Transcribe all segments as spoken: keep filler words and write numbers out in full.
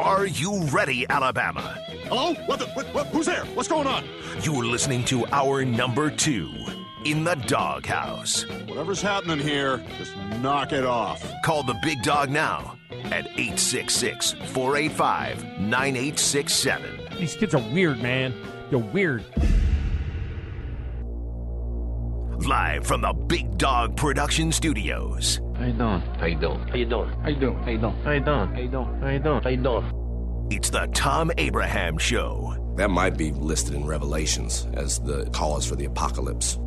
Are you ready, Alabama? Hello? What the? What, what, who's there? What's going on? You're listening to our number two in the Doghouse. Whatever's happening here, just knock it off. Call the big dog now at eight six six, four eight five, nine eight six seven. These kids are weird, man. They're weird. Live from the Big Dog Production Studios. How you doing? How you doing? How you doing? How you doing? How you doing? How you doing? How you doing? How you doing? How you doing? It's the Tom Abraham Show. That might be listed in Revelations as the cause for the apocalypse.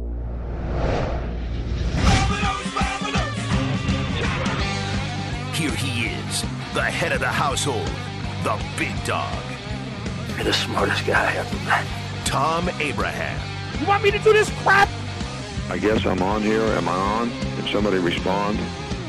Here he is, the head of the household, the big dog. You're the smartest guy I ever met. Tom Abraham. You want me to do this crap? I guess I'm on here. Am I on? Can somebody respond?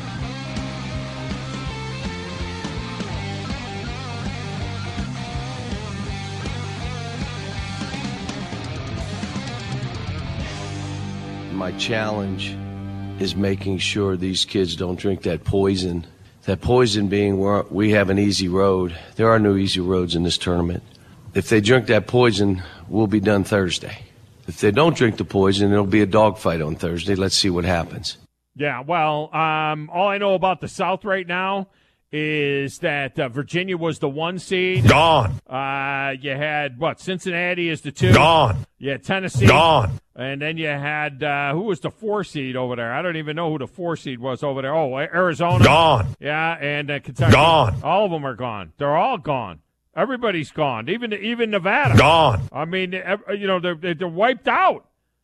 My challenge is making sure these kids don't drink that poison. That poison being where we have an easy road. There are no easy roads in this tournament. If they drink that poison, we'll be done Thursday. If they don't drink the poison, it'll be a dogfight on Thursday. Let's see what happens. Yeah, well, um, all I know about the South right now is that uh, Virginia was the one seed. Gone. Uh, you had, what, Cincinnati is the two. Gone. You had Tennessee. Gone. And then you had, uh, who was the four seed over there? I don't even know who the four seed was over there. Oh, Arizona. Gone. Yeah, and uh, Kentucky. Gone. All of them are gone. They're all gone. Everybody's gone. Even even Nevada. Gone. I mean, you know, they're, they're wiped out.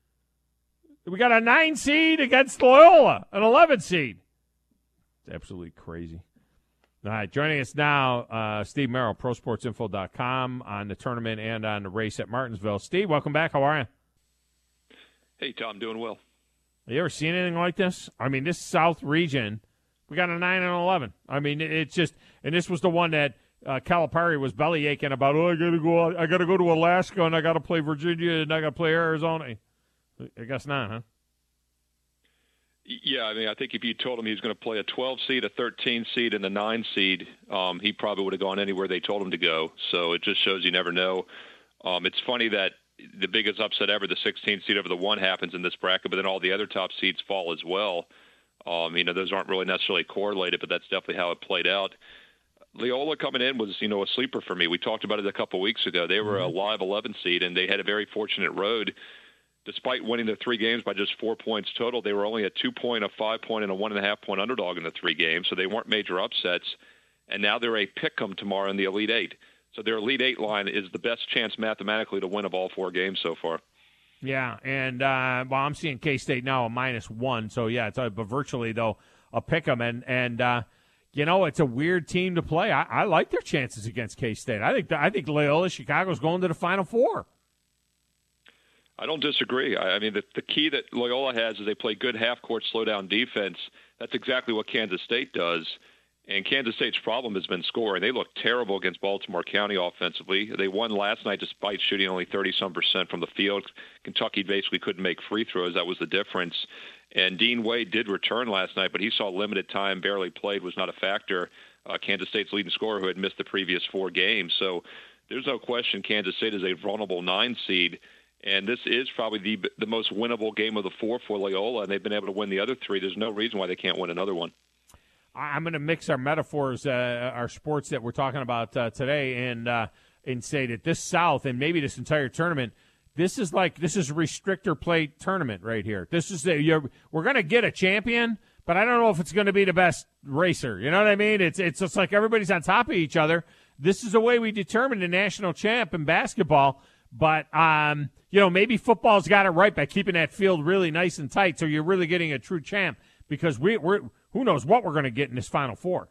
We got a nine seed against Loyola, an eleven seed. It's absolutely crazy. All right, joining us now, uh, Steve Merrill, pro sports info dot com, on the tournament and on the race at Martinsville. Steve, welcome back. How are you? Hey, Tom, doing well. Have you ever seen anything like this? I mean, this South region, we got a nine and eleven. I mean, it's just, and this was the one that uh, Calipari was belly aching about. Oh, I got to go. I got to go to Alaska, and I got to play Virginia, and I got to play Arizona. I guess not, huh? Yeah, I mean, I think if you told him he was going to play a twelve seed, a thirteen seed, and a nine seed, um, he probably would have gone anywhere they told him to go. So it just shows you never know. Um, it's funny that the biggest upset ever, the sixteen seed over the one, happens in this bracket, but then all the other top seeds fall as well. Um, you know, those aren't really necessarily correlated, but that's definitely how it played out. Loyola coming in was, you know, a sleeper for me. We talked about it a couple of weeks ago. They were a live eleven seed, and they had a very fortunate road. Despite winning the three games by just four points total, they were only a two-point, a five-point, and a one-and-a-half-point underdog in the three games, so they weren't major upsets. And now they're a pick-em tomorrow in the Elite Eight. So their Elite Eight line is the best chance mathematically to win of all four games so far. Yeah, and uh, well, I'm seeing K-State now a minus one. So, yeah, it's a, but virtually, though, a pick-em. And, and uh, you know, it's a weird team to play. I, I like their chances against K-State. I think I think Loyola Chicago's going to the Final Four. I don't disagree. I, I mean, the, the key that Loyola has is they play good half-court slow-down defense. That's exactly what Kansas State does. And Kansas State's problem has been scoring. They look terrible against Baltimore County offensively. They won last night despite shooting only thirty-some percent from the field. Kentucky basically couldn't make free throws. That was the difference. And Dean Wade did return last night, but he saw limited time, barely played, was not a factor. Uh, Kansas State's leading scorer who had missed the previous four games. So there's no question Kansas State is a vulnerable nine seed. And this is probably the the most winnable game of the four for Loyola, and they've been able to win the other three. There's no reason why they can't win another one. I'm going to mix our metaphors, uh, our sports that we're talking about uh, today, and uh, and say that this South and maybe this entire tournament, this is like this is a restrictor plate tournament right here. This is a, you're, we're going to get a champion, but I don't know if it's going to be the best racer. You know what I mean? It's it's just like everybody's on top of each other. This is the way we determine the national champ in basketball. But, um, you know, maybe football's got it right by keeping that field really nice and tight so you're really getting a true champ because we, we're who knows what we're going to get in this Final Four.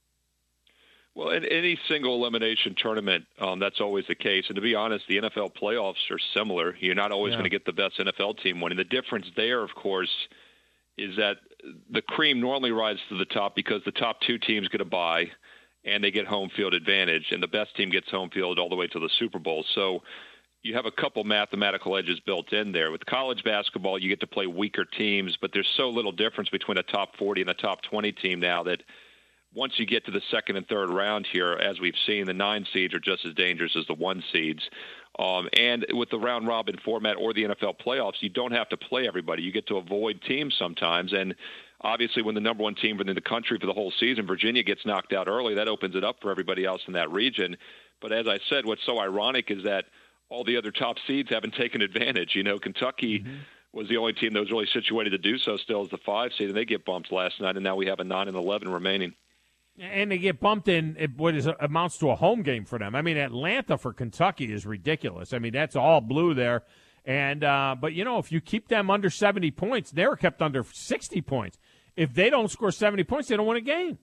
Well, in any single elimination tournament, um, that's always the case. And to be honest, the N F L playoffs are similar. You're not always yeah. going to get the best N F L team winning. The difference there, of course, is that the cream normally rises to the top because the top two teams get a bye and they get home field advantage, and the best team gets home field all the way to the Super Bowl. So you have a couple mathematical edges built in there. With college basketball, you get to play weaker teams, but there's so little difference between a top forty and a top twenty team now that once you get to the second and third round here, as we've seen, the nine seeds are just as dangerous as the one seeds. Um, and with the round robin format or the N F L playoffs, you don't have to play everybody. You get to avoid teams sometimes. And obviously when the number one team in the country for the whole season, Virginia, gets knocked out early, that opens it up for everybody else in that region. But as I said, what's so ironic is that all the other top seeds haven't taken advantage. You know, Kentucky mm-hmm. was the only team that was really situated to do so still as the five seed, and they get bumped last night, and now we have a nine and eleven remaining. And they get bumped in what is amounts to a home game for them. I mean, Atlanta for Kentucky is ridiculous. I mean, that's all blue there. And uh, but, you know, if you keep them under seventy points, they're kept under sixty points. If they don't score seventy points, they don't win a game.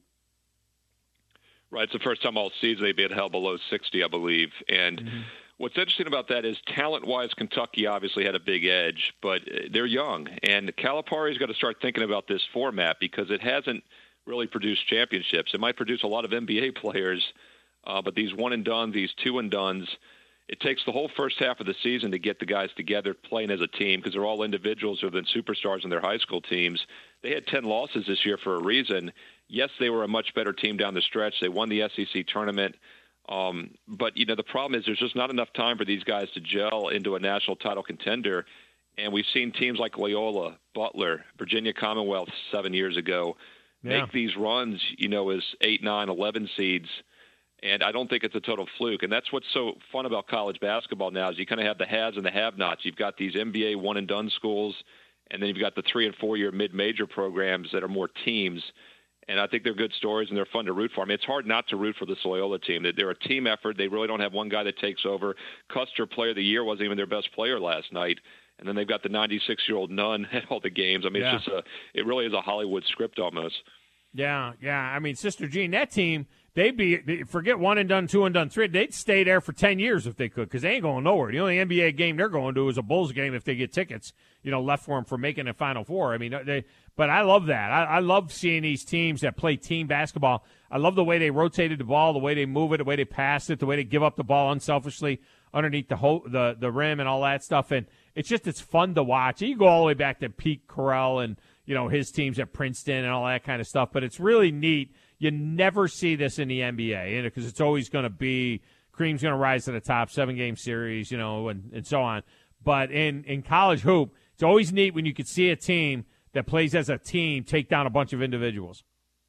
Right. It's the first time all season they've been held below sixty, I believe. And mm-hmm. what's interesting about that is talent-wise, Kentucky obviously had a big edge, but they're young. And Calipari's got to start thinking about this format because it hasn't really produce championships. It might produce a lot of N B A players, uh, but these one-and-done, these two-and-dones, it takes the whole first half of the season to get the guys together playing as a team because they're all individuals who have been superstars in their high school teams. They had ten losses this year for a reason. Yes, they were a much better team down the stretch. They won the S E C tournament. Um, but, you know, the problem is there's just not enough time for these guys to gel into a national title contender. And we've seen teams like Loyola, Butler, Virginia Commonwealth seven years ago make yeah. these runs, you know, as eight, nine, eleven seeds. And I don't think it's a total fluke. And that's what's so fun about college basketball now is you kind of have the haves and the have-nots. You've got these N B A one-and-done schools, and then you've got the three- and four-year mid-major programs that are more teams. And I think they're good stories, and they're fun to root for. I mean, it's hard not to root for this Loyola team. They're a team effort. They really don't have one guy that takes over. Custer, Player of the Year, wasn't even their best player last night. And then they've got the ninety-six-year-old Nunn at all the games. I mean, yeah. it's just a – it really is a Hollywood script almost. Yeah, yeah. I mean, Sister Jean, that team – They'd be, forget one and done, two and done, three. They'd stay there for ten years if they could because they ain't going nowhere. The only N B A game they're going to is a Bulls game if they get tickets, you know, left for them for making a Final Four. I mean, they, but I love that. I, I love seeing these teams that play team basketball. I love the way they rotated the ball, the way they move it, the way they pass it, the way they give up the ball unselfishly underneath the ho- the the rim and all that stuff. And it's just, it's fun to watch. You go all the way back to Pete Carroll and, you know, his teams at Princeton and all that kind of stuff. But it's really neat. You never see this in the N B A because it's always going to be cream's going to rise to the top, seven-game series, you know, and, and so on. But in, in college hoop, it's always neat when you can see a team that plays as a team take down a bunch of individuals.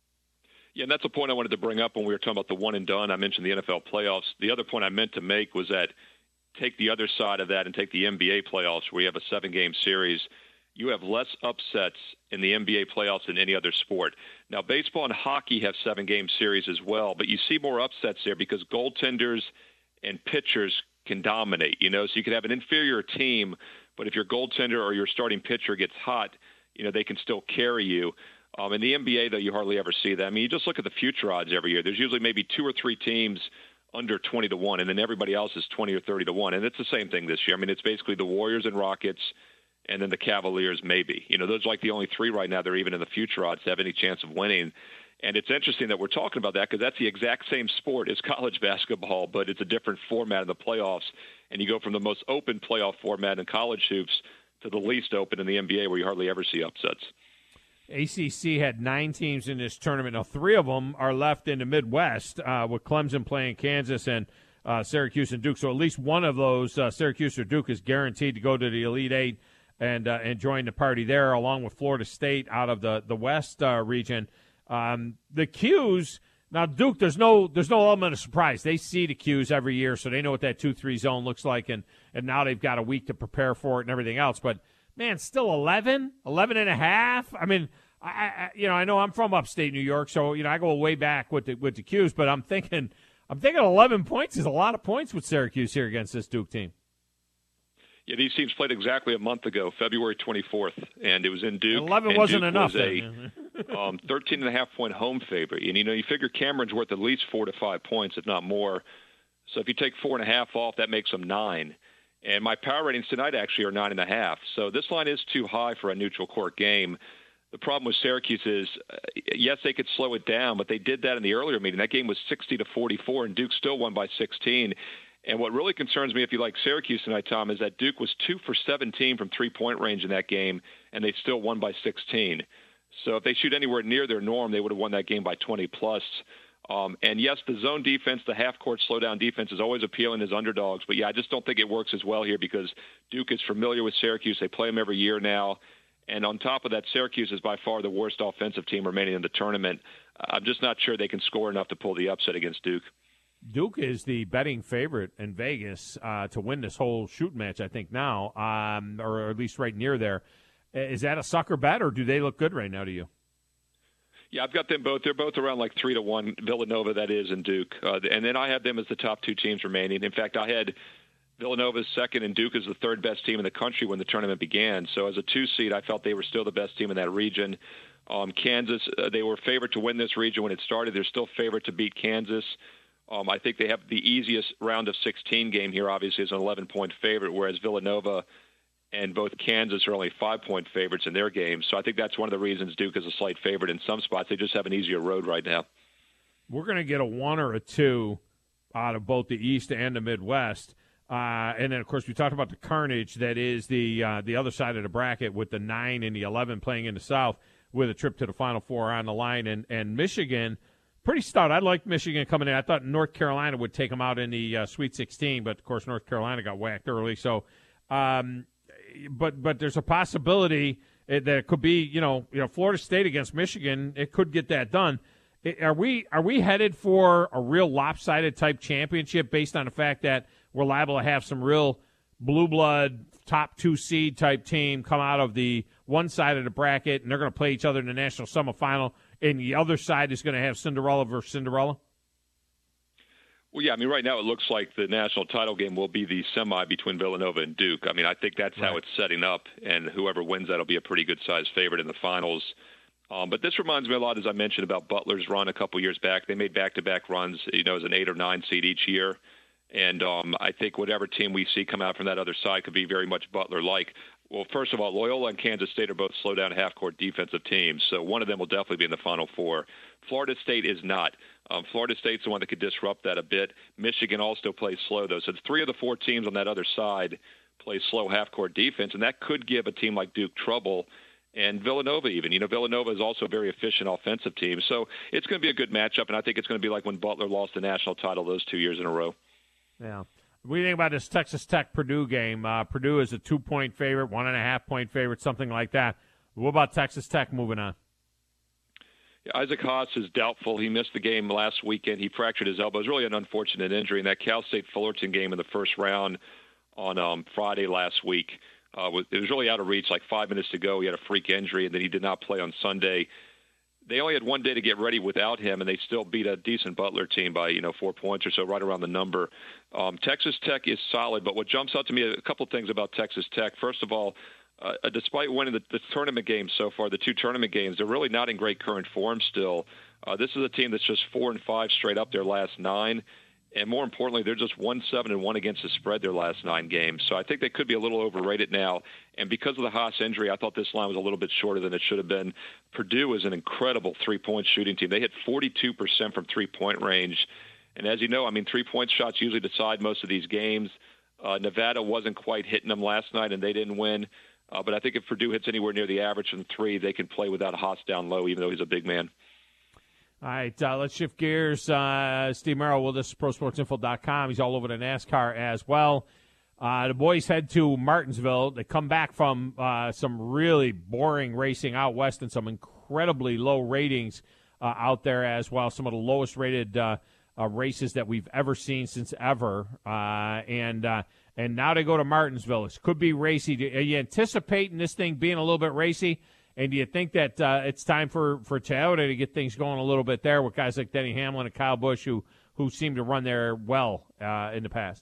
Yeah, and that's a point I wanted to bring up when we were talking about the one and done. I mentioned the N F L playoffs. The other point I meant to make was that take the other side of that and take the N B A playoffs where you have a seven-game series. You have less upsets in the N B A playoffs than any other sport. Now, baseball and hockey have seven-game series as well, but you see more upsets there because goaltenders and pitchers can dominate, you know, so you can have an inferior team, but if your goaltender or your starting pitcher gets hot, you know, they can still carry you. Um, in the N B A, though, you hardly ever see that. I mean, you just look at the future odds every year. There's usually maybe two or three teams under twenty to one, and then everybody else is twenty or thirty to one, and it's the same thing this year. I mean, it's basically the Warriors and Rockets, and then the Cavaliers maybe. You know, those are like the only three right now that are even in the future odds to have any chance of winning. And it's interesting that we're talking about that because that's the exact same sport as college basketball, but it's a different format in the playoffs. And you go from the most open playoff format in college hoops to the least open in the N B A where you hardly ever see upsets. A C C had nine teams in this tournament. Now, three of them are left in the Midwest uh, with Clemson playing Kansas and uh, Syracuse and Duke. So at least one of those, uh, Syracuse or Duke, is guaranteed to go to the Elite Eight and uh, and join the party there, along with Florida State out of the the West uh, region. Um, the Qs now Duke. There's no there's no element of surprise. They see the Qs every year, so they know what that two three zone looks like, and and now they've got a week to prepare for it and everything else. But man, still eleven, eleven and a half. I mean, I, I you know I know I'm from upstate New York, so you know I go way back with the with the Qs, but I'm thinking I'm thinking eleven points is a lot of points with Syracuse here against this Duke team. Yeah, these teams played exactly a month ago, February twenty-fourth, and it was in Duke. eleven and wasn't Duke enough. Was a um, thirteen and a half point home favorite, and you know you figure Cameron's worth at least four to five points, if not more. So if you take four and a half off, that makes them nine. And my power ratings tonight actually are nine and a half. So this line is too high for a neutral court game. The problem with Syracuse is, uh, yes, they could slow it down, but they did that in the earlier meeting. That game was sixty to forty-four, and Duke still won by sixteen. And what really concerns me, if you like Syracuse tonight, Tom, is that Duke was two for seventeen from three-point range in that game, and they still won by sixteen. So if they shoot anywhere near their norm, they would have won that game by twenty plus. Um, and yes, the zone defense, the half-court slowdown defense is always appealing as underdogs. But, yeah, I just don't think it works as well here because Duke is familiar with Syracuse. They play them every year now. And on top of that, Syracuse is by far the worst offensive team remaining in the tournament. I'm just not sure they can score enough to pull the upset against Duke. Duke is the betting favorite in Vegas uh, to win this whole shoot match, I think, now, um, or at least right near there. Is that a sucker bet, or do they look good right now to you? Yeah, I've got them both. They're both around like three to one. Villanova, that is, and Duke. Uh, and then I have them as the top two teams remaining. In fact, I had Villanova as second and Duke as the third best team in the country when the tournament began. So as a two seed, I felt they were still the best team in that region. Um, Kansas, uh, they were favored to win this region when it started. They're still favored to beat Kansas. Um, I think they have the easiest round of sixteen game here, obviously, as an eleven-point favorite, whereas Villanova and both Kansas are only five-point favorites in their games. So I think that's one of the reasons Duke is a slight favorite in some spots. They just have an easier road right now. We're going to get a one or a two out of both the East and the Midwest. Uh, and then, of course, we talked about the carnage that is the uh, the other side of the bracket with the nine and the eleven playing in the South with a trip to the Final Four on the line. And, and Michigan, pretty stout. I liked Michigan coming in. I thought North Carolina would take them out in the uh, Sweet sixteen, but, of course, North Carolina got whacked early. So, um, but but there's a possibility that it could be, you know, you know, Florida State against Michigan. It could get that done. Are we are we headed for a real lopsided type championship based on the fact that we're liable to have some real blue blood top two seed type team come out of the one side of the bracket and they're going to play each other in the national semifinal, and the other side is going to have Cinderella versus Cinderella? Well, yeah, I mean, right now it looks like the national title game will be the semi between Villanova and Duke. I mean, I think that's right. How it's setting up, and whoever wins that will be a pretty good-sized favorite in the finals. Um, but this reminds me a lot, as I mentioned, about Butler's run a couple years back. They made back-to-back runs, you know, as an eight or nine seed each year. And um, I think whatever team we see come out from that other side could be very much Butler-like. Well, first of all, Loyola and Kansas State are both slow-down half-court defensive teams, so one of them will definitely be in the Final Four. Florida State is not. Um, Florida State's the one that could disrupt that a bit. Michigan also plays slow, though. So it's three of the four teams on that other side play slow half-court defense, and that could give a team like Duke trouble. And Villanova even. You know, Villanova is also a very efficient offensive team. So it's going to be a good matchup, and I think it's going to be like when Butler lost the national title those two years in a row. Yeah. What do you think about this Texas Tech-Purdue game? Uh, Purdue is a two-point favorite, one-and-a-half-point favorite, something like that. What about Texas Tech moving on? Yeah, Isaac Haas is doubtful. He missed the game last weekend. He fractured his elbow. It was really an unfortunate injury. And that Cal State Fullerton game in the first round on um, Friday last week, uh, was, it was really out of reach, like five minutes to go. He had a freak injury, and then he did not play on Sunday. They only had one day to get ready without him, and they still beat a decent Butler team by, you know, four points or so, right around the number. Um, Texas Tech is solid, but what jumps out to me, a couple of things about Texas Tech. First of all, uh, despite winning the, the tournament games so far, the two tournament games, they're really not in great current form still. Uh, this is a team that's just four and five straight up their last nine. And more importantly, they're just one seven and one against the spread their last nine games. So I think they could be a little overrated now. And because of the Haas injury, I thought this line was a little bit shorter than it should have been. Purdue is an incredible three-point shooting team. They hit forty-two percent from three-point range. And as you know, I mean, three-point shots usually decide most of these games. Uh, Nevada wasn't quite hitting them last night, and they didn't win. Uh, but I think if Purdue hits anywhere near the average from three, they can play without Haas down low, even though he's a big man. All right, uh, let's shift gears. Uh, Steve Merrill with us, pro sports info dot com. He's all over the NASCAR as well. Uh, the boys head to Martinsville. They come back from uh, some really boring racing out west and some incredibly low ratings uh, out there as well. Some of the lowest rated uh, uh, races that we've ever seen since ever. Uh, and uh, and now they go to Martinsville. It could be racy. Are you anticipating this thing being a little bit racy? And do you think that uh, it's time for, for Toyota to get things going a little bit there with guys like Denny Hamlin and Kyle Busch who, who seem to run there well uh, in the past?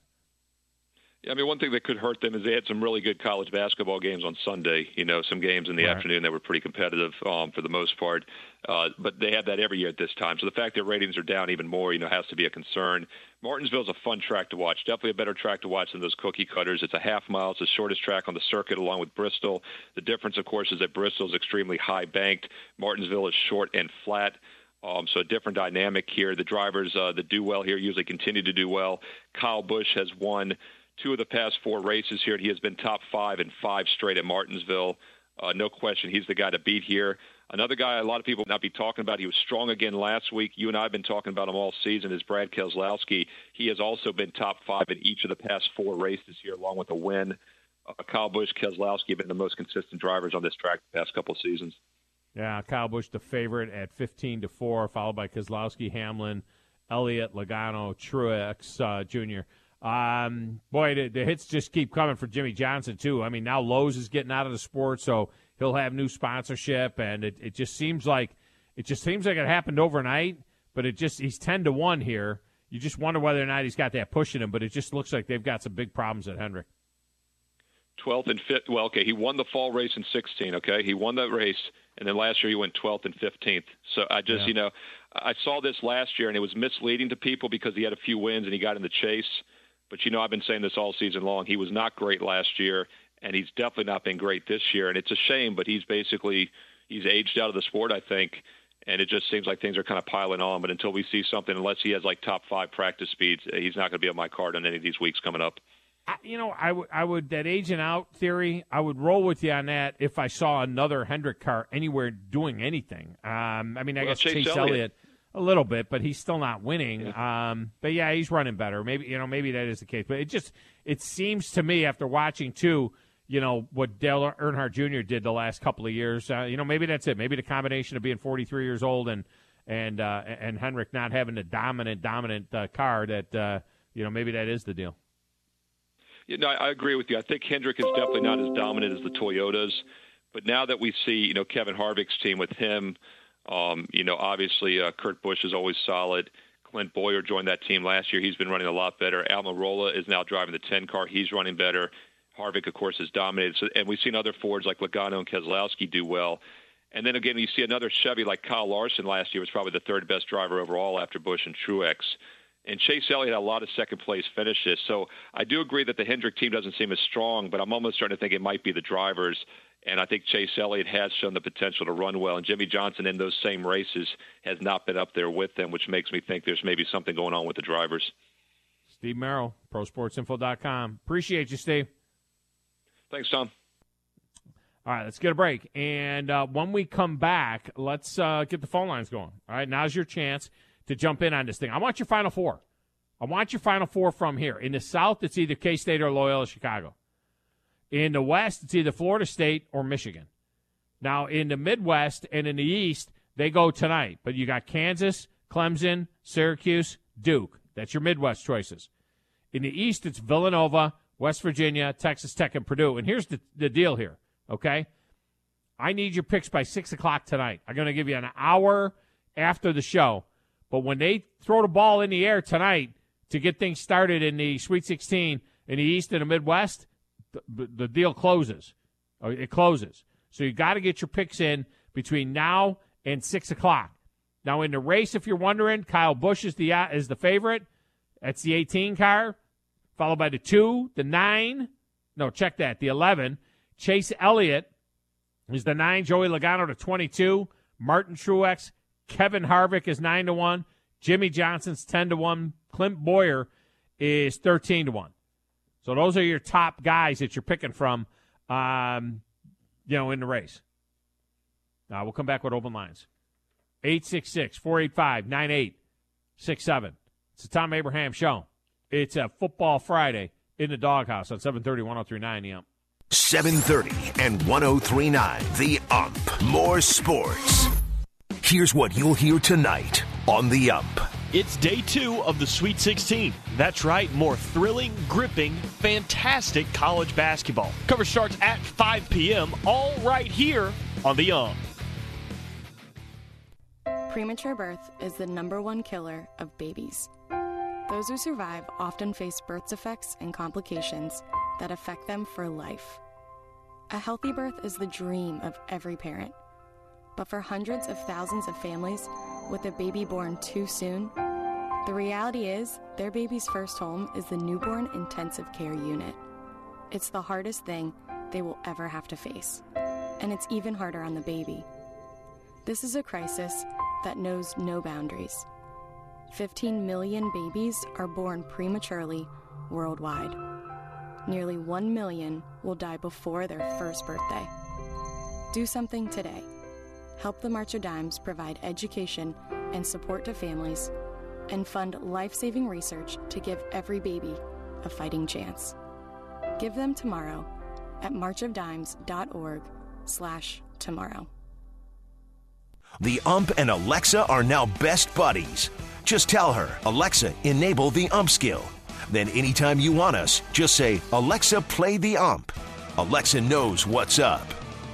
Yeah, I mean, one thing that could hurt them is they had some really good college basketball games on Sunday. You know, some games in the right. afternoon that were pretty competitive um, for the most part. Uh, but they have that every year at this time. So the fact that ratings are down even more, you know, has to be a concern. Martinsville's a fun track to watch. Definitely a better track to watch than those cookie cutters. It's a half mile. It's the shortest track on the circuit along with Bristol. The difference, of course, is that Bristol is extremely high banked. Martinsville is short and flat. Um, so a different dynamic here. The drivers uh, that do well here usually continue to do well. Kyle Busch has won two of the past four races here, and he has been top five in five straight at Martinsville. Uh, no question, he's the guy to beat here. Another guy a lot of people will not be talking about, he was strong again last week. You and I have been talking about him all season, is Brad Keselowski. He has also been top five in each of the past four races here, along with a win. Uh, Kyle Busch, Keselowski have been the most consistent drivers on this track the past couple of seasons. Yeah, Kyle Busch the favorite at fifteen to four, followed by Keselowski, Hamlin, Elliott, Logano, Truex uh, Junior Um, boy, the, the hits just keep coming for Jimmy Johnson, too. I mean, now Lowe's is getting out of the sport, so he'll have new sponsorship, and it, it just seems like it just seems like it happened overnight, but it just he's ten to one here. You just wonder whether or not he's got that push in him, but it just looks like they've got some big problems at Hendrick. twelfth and fifth. Well, okay, he won the fall race in sixteen, okay? He won that race, and then last year he went twelfth and fifteenth. So I just, yeah. you know, I saw this last year, and it was misleading to people because he had a few wins and he got in the chase. But, you know, I've been saying this all season long. He was not great last year, and he's definitely not been great this year. And it's a shame, but he's basically he's aged out of the sport, I think, and it just seems like things are kind of piling on. But until we see something, unless he has, like, top five practice speeds, he's not going to be on my card on any of these weeks coming up. I, you know, I would, I would that aging out theory, I would roll with you on that if I saw another Hendrick car anywhere doing anything. Um, I mean, I well, guess Chase, Chase Elliott. Elliott a little bit, but he's still not winning. Yeah. Um, but yeah, he's running better. Maybe you know, maybe that is the case. But it just it seems to me after watching too, you know, what Dale Earnhardt Junior did the last couple of years. Uh, you know, maybe that's it. Maybe the combination of being forty-three years old and and uh, and Hendrick not having a dominant dominant uh, car that uh, you know maybe that is the deal. You know, I, I agree with you. I think Hendrick is definitely not as dominant as the Toyotas. But now that we see, you know, Kevin Harvick's team with him, um, you know, obviously uh, Kurt Busch is always solid. Clint Boyer joined that team last year. He's been running a lot better. Almirola is now driving the ten car. He's running better. Harvick, of course, has dominated. So, and we've seen other Fords like Logano and Keselowski do well. And then again, you see another Chevy like Kyle Larson last year was probably the third best driver overall after Busch and Truex. And Chase Elliott had a lot of second-place finishes. So I do agree that the Hendrick team doesn't seem as strong, but I'm almost starting to think it might be the drivers. And I think Chase Elliott has shown the potential to run well. And Jimmy Johnson in those same races has not been up there with them, which makes me think there's maybe something going on with the drivers. Steve Merrill, pro sports info dot com. Appreciate you, Steve. Thanks, Tom. All right, let's get a break. And uh, when we come back, let's uh, get the phone lines going. All right, now's your chance to jump in on this thing. I want your Final Four. I want your Final Four from here. In the South, it's either K-State or Loyola Chicago. In the West, it's either Florida State or Michigan. Now, in the Midwest and in the East, they go tonight. But you got Kansas, Clemson, Syracuse, Duke. That's your Midwest choices. In the East, it's Villanova, West Virginia, Texas Tech, and Purdue. And here's the, the deal here, okay? I need your picks by six o'clock tonight. I'm going to give you an hour after the show. But when they throw the ball in the air tonight to get things started in the Sweet sixteen in the East and the Midwest, the, the deal closes. It closes. So you got to get your picks in between now and six o'clock. Now in the race, if you're wondering, Kyle Busch is the uh, is the favorite. That's the eighteen car, followed by the two, the nine. No, check that. The eleven. Chase Elliott is the nine. Joey Logano to twenty-two. Martin Truex. Kevin Harvick is nine to one. Jimmy Johnson's ten to one. Clint Boyer is thirteen to one. So those are your top guys that you're picking from, um, you know, in the race. Now we'll come back with open lines. eight six six, four eight five, nine eight six seven. It's the Tom Abraham Show. It's a Football Friday in the Doghouse on seven thirty, one oh three point nine The Ump. seven thirty and one oh three point nine The Ump. More sports. Here's what you'll hear tonight on The Ump. It's day two of the Sweet sixteen. That's right, more thrilling, gripping, fantastic college basketball. Coverage starts at five p.m., all right here on The Ump. Premature birth is the number one killer of babies. Those who survive often face birth defects and complications that affect them for life. A healthy birth is the dream of every parent. But for hundreds of thousands of families with a baby born too soon, the reality is their baby's first home is the newborn intensive care unit. It's the hardest thing they will ever have to face, and it's even harder on the baby. This is a crisis that knows no boundaries. fifteen million babies are born prematurely worldwide. Nearly one million will die before their first birthday. Do something today. help the March of Dimes provide education and support to families, and fund life-saving research to give every baby a fighting chance. Give them tomorrow at marchofdimes.org slash tomorrow. The Ump and Alexa are now best buddies. Just tell her, Alexa, enable the Ump skill. Then anytime you want us, just say, Alexa, play the Ump. Alexa knows what's up.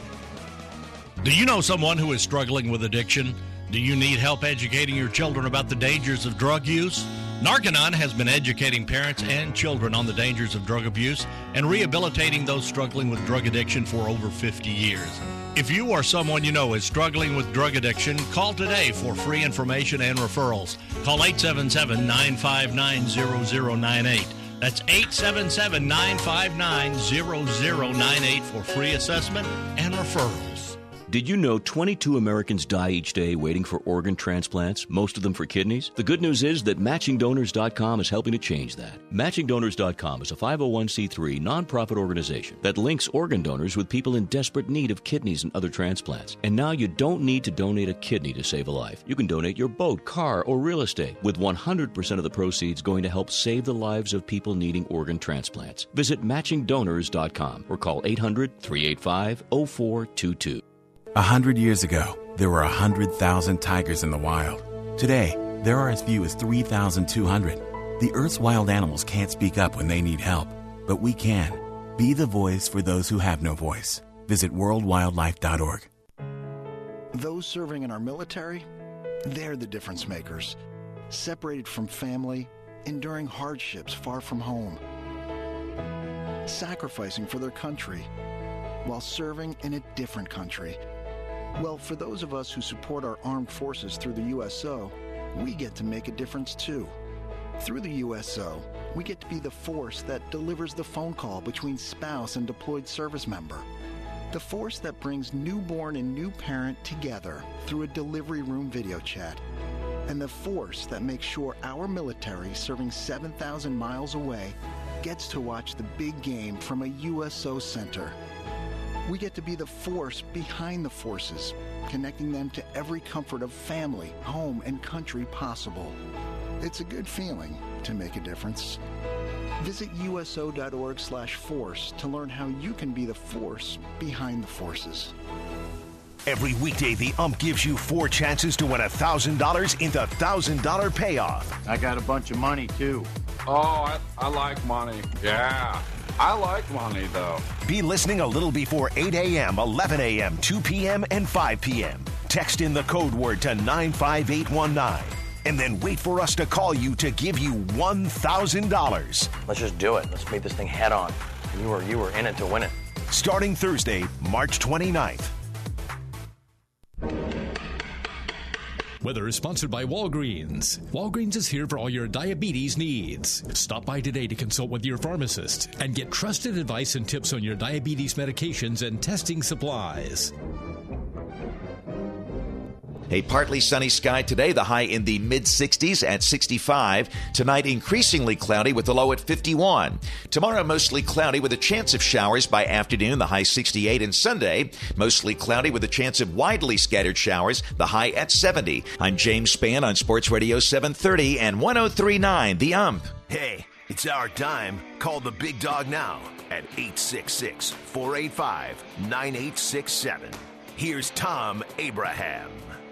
Do you know someone who is struggling with addiction? Do you need help educating your children about the dangers of drug use? Narconon has been educating parents and children on the dangers of drug abuse and rehabilitating those struggling with drug addiction for over fifty years. If you or someone you know is struggling with drug addiction, call today for free information and referrals. Call eight seven seven, nine five nine, zero zero nine eight. That's eight seven seven, nine five nine, zero zero nine eight for free assessment and referrals. Did you know twenty-two Americans die each day waiting for organ transplants, most of them for kidneys? The good news is that Matching Donors dot com is helping to change that. Matching Donors dot com is a five oh one c three nonprofit organization that links organ donors with people in desperate need of kidneys and other transplants. And now you don't need to donate a kidney to save a life. You can donate your boat, car, or real estate, with one hundred percent of the proceeds going to help save the lives of people needing organ transplants. Visit Matching Donors dot com or call eight hundred, three eight five, oh four two two. A hundred years ago, there were a hundred thousand tigers in the wild. Today, there are as few as three thousand two hundred. The Earth's wild animals can't speak up when they need help, but we can. Be the voice for those who have no voice. Visit world wildlife dot org. Those serving in our military, they're the difference makers. Separated from family, enduring hardships far from home, sacrificing for their country while serving in a different country. Well, for those of us who support our armed forces through the U S O, we get to make a difference too. Through the U S O, we get to be the force that delivers the phone call between spouse and deployed service member. The force that brings newborn and new parent together through a delivery room video chat. And the force that makes sure our military serving seven thousand miles away gets to watch the big game from a U S O center. We get to be the force behind the forces, connecting them to every comfort of family, home, and country possible. It's a good feeling to make a difference. Visit U S O dot org slash force to learn how you can be the force behind the forces. Every weekday, the Ump gives you four chances to win one thousand dollars in the one thousand dollars payoff. I got a bunch of money, too. Oh, I, I like money. Yeah. I like money, though. Be listening a little before eight a.m., eleven a.m., two p.m., and five p.m. Text in the code word to nine five eight one nine. And then wait for us to call you to give you one thousand dollars. Let's just do it. Let's meet this thing head on. You were, you were in it to win it. Starting Thursday, March twenty-ninth. Weather is sponsored by Walgreens. Walgreens is here for all your diabetes needs. Stop by today to consult with your pharmacist and get trusted advice and tips on your diabetes medications and testing supplies. A partly sunny sky today, the high in the mid-sixties at sixty-five. Tonight, increasingly cloudy with the low at fifty-one. Tomorrow, mostly cloudy with a chance of showers by afternoon, the high sixty-eight. And Sunday, mostly cloudy with a chance of widely scattered showers, the high at seventy. I'm James Spann on Sports Radio seven thirty and one oh three point nine The Ump. Hey, it's our time. Call the big dog now at eight six six, four eight five, nine eight six seven. Here's Tom Abraham.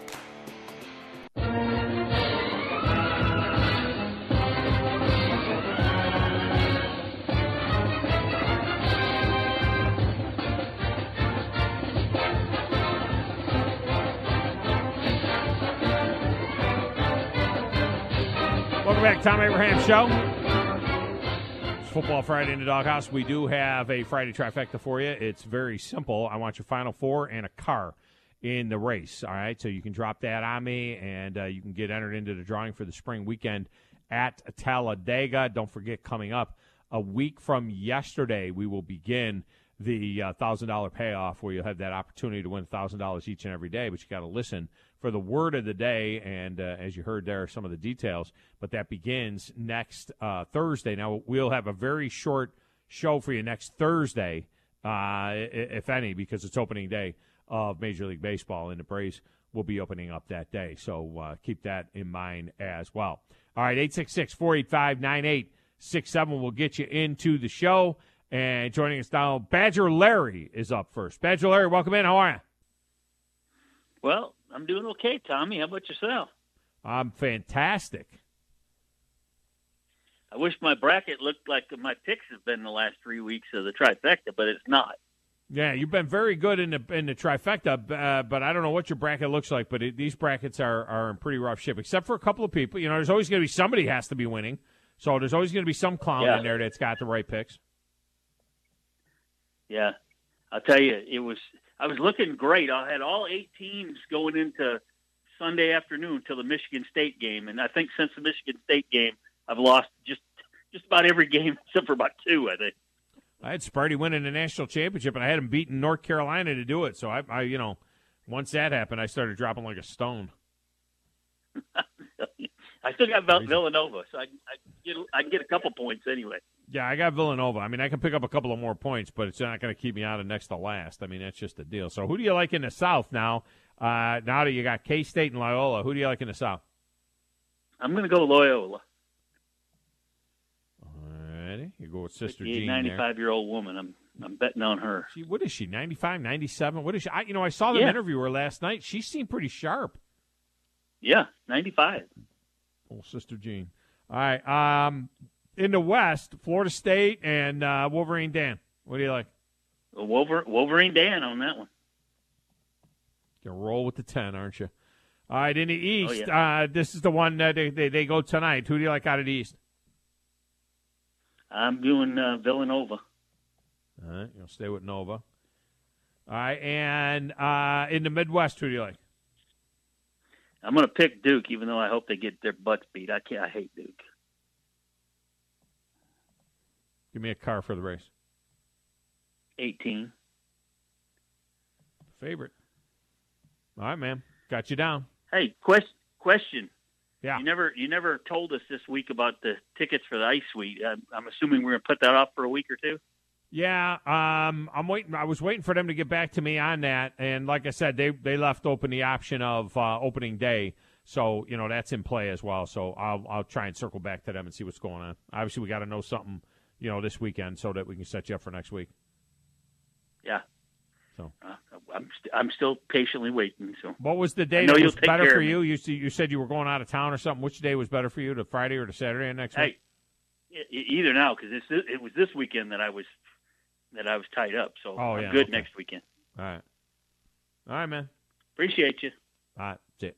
Welcome back, Tom Abraham Show. It's Football Friday in the Doghouse. We do have a Friday trifecta for you. It's very simple. I want your Final Four and a car in the race, all right? So you can drop that on me, and uh, you can get entered into the drawing for the spring weekend at Talladega. Don't forget, coming up a week from yesterday, we will begin the uh, one thousand dollars payoff where you'll have that opportunity to win one thousand dollars each and every day, but you got to listen for the word of the day, and uh, as you heard there are some of the details, but that begins next uh, Thursday. Now, we'll have a very short show for you next Thursday, uh, if any, because it's opening day of Major League Baseball, and the Braves will be opening up that day. So uh, keep that in mind as well. All right, eight six six, four eight five, nine eight six seven will get you into the show. And joining us now, Badger Larry is up first. Badger Larry, welcome in. How are you? Well, I'm doing okay, Tommy. How about yourself? I'm fantastic. I wish my bracket looked like my picks have been the last three weeks of the trifecta, but it's not. Yeah, you've been very good in the in the trifecta, uh, but I don't know what your bracket looks like. But it, these brackets are, are in pretty rough shape, except for a couple of people. You know, there's always going to be somebody has to be winning, so there's always going to be some clown Yeah. in there that's got the right picks. Yeah, I'll tell you, it was. I was looking great. I had all eight teams going into Sunday afternoon till the Michigan State game, and I think since the Michigan State game, I've lost just just about every game except for about two, I think. I had Sparty winning the national championship, and I had him beating North Carolina to do it. So I, I, you know, once that happened, I started dropping like a stone. I still got Vill- Villanova, so I, I get I can get a couple points anyway. Yeah, I got Villanova. I mean, I can pick up a couple of more points, but it's not going to keep me out of next to last. I mean, that's just the deal. So who do you like in the South now? Uh, now that you got K-State and Loyola, who do you like in the South? I'm going to go Loyola. Alrighty, you go with Sister Jean there. ninety-five-year-old woman. I'm I'm betting on her. She, what is she, ninety-five, ninety-seven? What is she? I, you know, I saw them Yeah. interview her last night. She seemed pretty sharp. Yeah, ninety-five. Oh, Sister Jean. All right. Um, in the West, Florida State and uh, Wolverine Dan. What do you like? Well, Wolver- Wolverine Dan on that one. You're gonna roll with the ten, aren't you? All right. In the East, Oh, yeah. uh, this is the one that they, they, they go tonight. Who do you like out of the East? I'm doing uh, Villanova. All right. You'll stay with Nova. All right. And uh, in the Midwest, who do you like? I'm going to pick Duke, even though I hope they get their butts beat. I can't. I hate Duke. Give me a car for the race. eighteen. Favorite. All right, man. Got you down. Hey, quest- question. Yeah. You never, you never told us this week about the tickets for the Ice Suite. I'm, I'm assuming we're going to put that off for a week or two. Yeah, um, I'm waiting. I was waiting for them to get back to me on that, and like I said, they they left open the option of uh, opening day, so you know that's in play as well. So I'll I'll try and circle back to them and see what's going on. Obviously, we got to know something, you know, this weekend so that we can set you up for next week. Yeah. So uh, I'm st- I'm still patiently waiting. So what was the I day know that you'll was take better care for of me. you? You see, you said you were going out of town or something. Which day was better for you, the Friday or the Saturday of next Hey, week? e- e- either now because it was this weekend that I was that I was tied up. So Oh, I'm yeah, good okay. next weekend. All right, all right, man. Appreciate you. All right, that's it.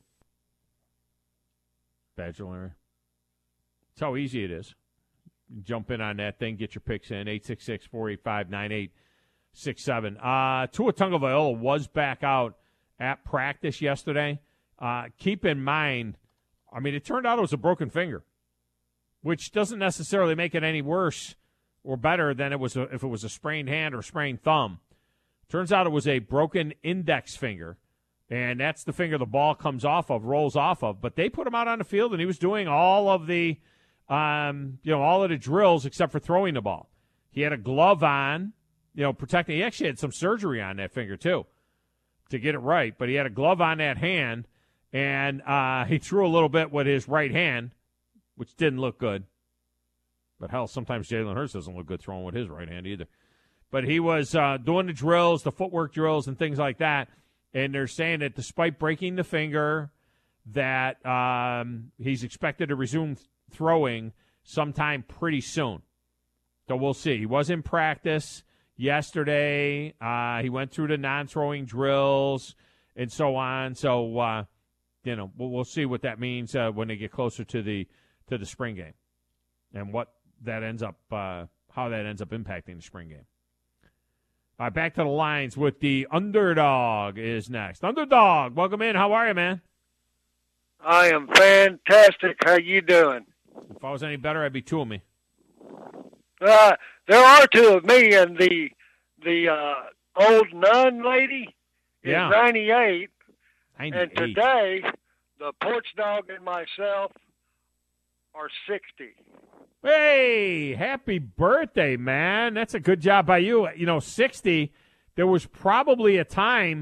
Badger Larry. That's how easy it is. Jump in on that thing, get your picks in, eight six six, four eight five, nine eight six seven. Uh, Tua Tagovailoa was back out at practice yesterday. Uh, keep in mind, I mean, it turned out it was a broken finger, which doesn't necessarily make it any worse or better than it was a, if it was a sprained hand or sprained thumb. Turns out it was a broken index finger, and that's the finger the ball comes off of, rolls off of. But they put him out on the field, and he was doing all of the, um, you know, all of the drills except for throwing the ball. He had a glove on, you know, protecting. He actually had some surgery on that finger too to get it right, but he had a glove on that hand, and uh, he threw a little bit with his right hand, which didn't look good. But hell, sometimes Jalen Hurts doesn't look good throwing with his right hand either. But he was uh, doing the drills, the footwork drills, and things like that. And they're saying that despite breaking the finger, that um, he's expected to resume th- throwing sometime pretty soon. So we'll see. He was in practice yesterday. Uh, he went through the non-throwing drills and so on. So, uh, you know, we'll, we'll see what that means uh, when they get closer to the to the spring game and what that ends up, uh, how that ends up impacting the spring game. All right, back to the lines with the Underdog is next. Underdog, welcome in. How are you, man? I am fantastic. How you doing? If I was any better, I'd be two of me. Uh, there are two of me, and the the uh, old nun lady is Yeah. ninety-eight, and ninety-eight. today the porch dog and myself are sixty. Hey, happy birthday, man. That's a good job by you. You know, sixty, there was probably a time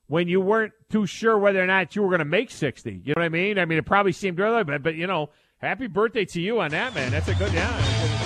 when you weren't too sure whether or not you were going to make sixty. You know what I mean? I mean, it probably seemed early, but, but, you know, happy birthday to you on that, man. That's a good, yeah.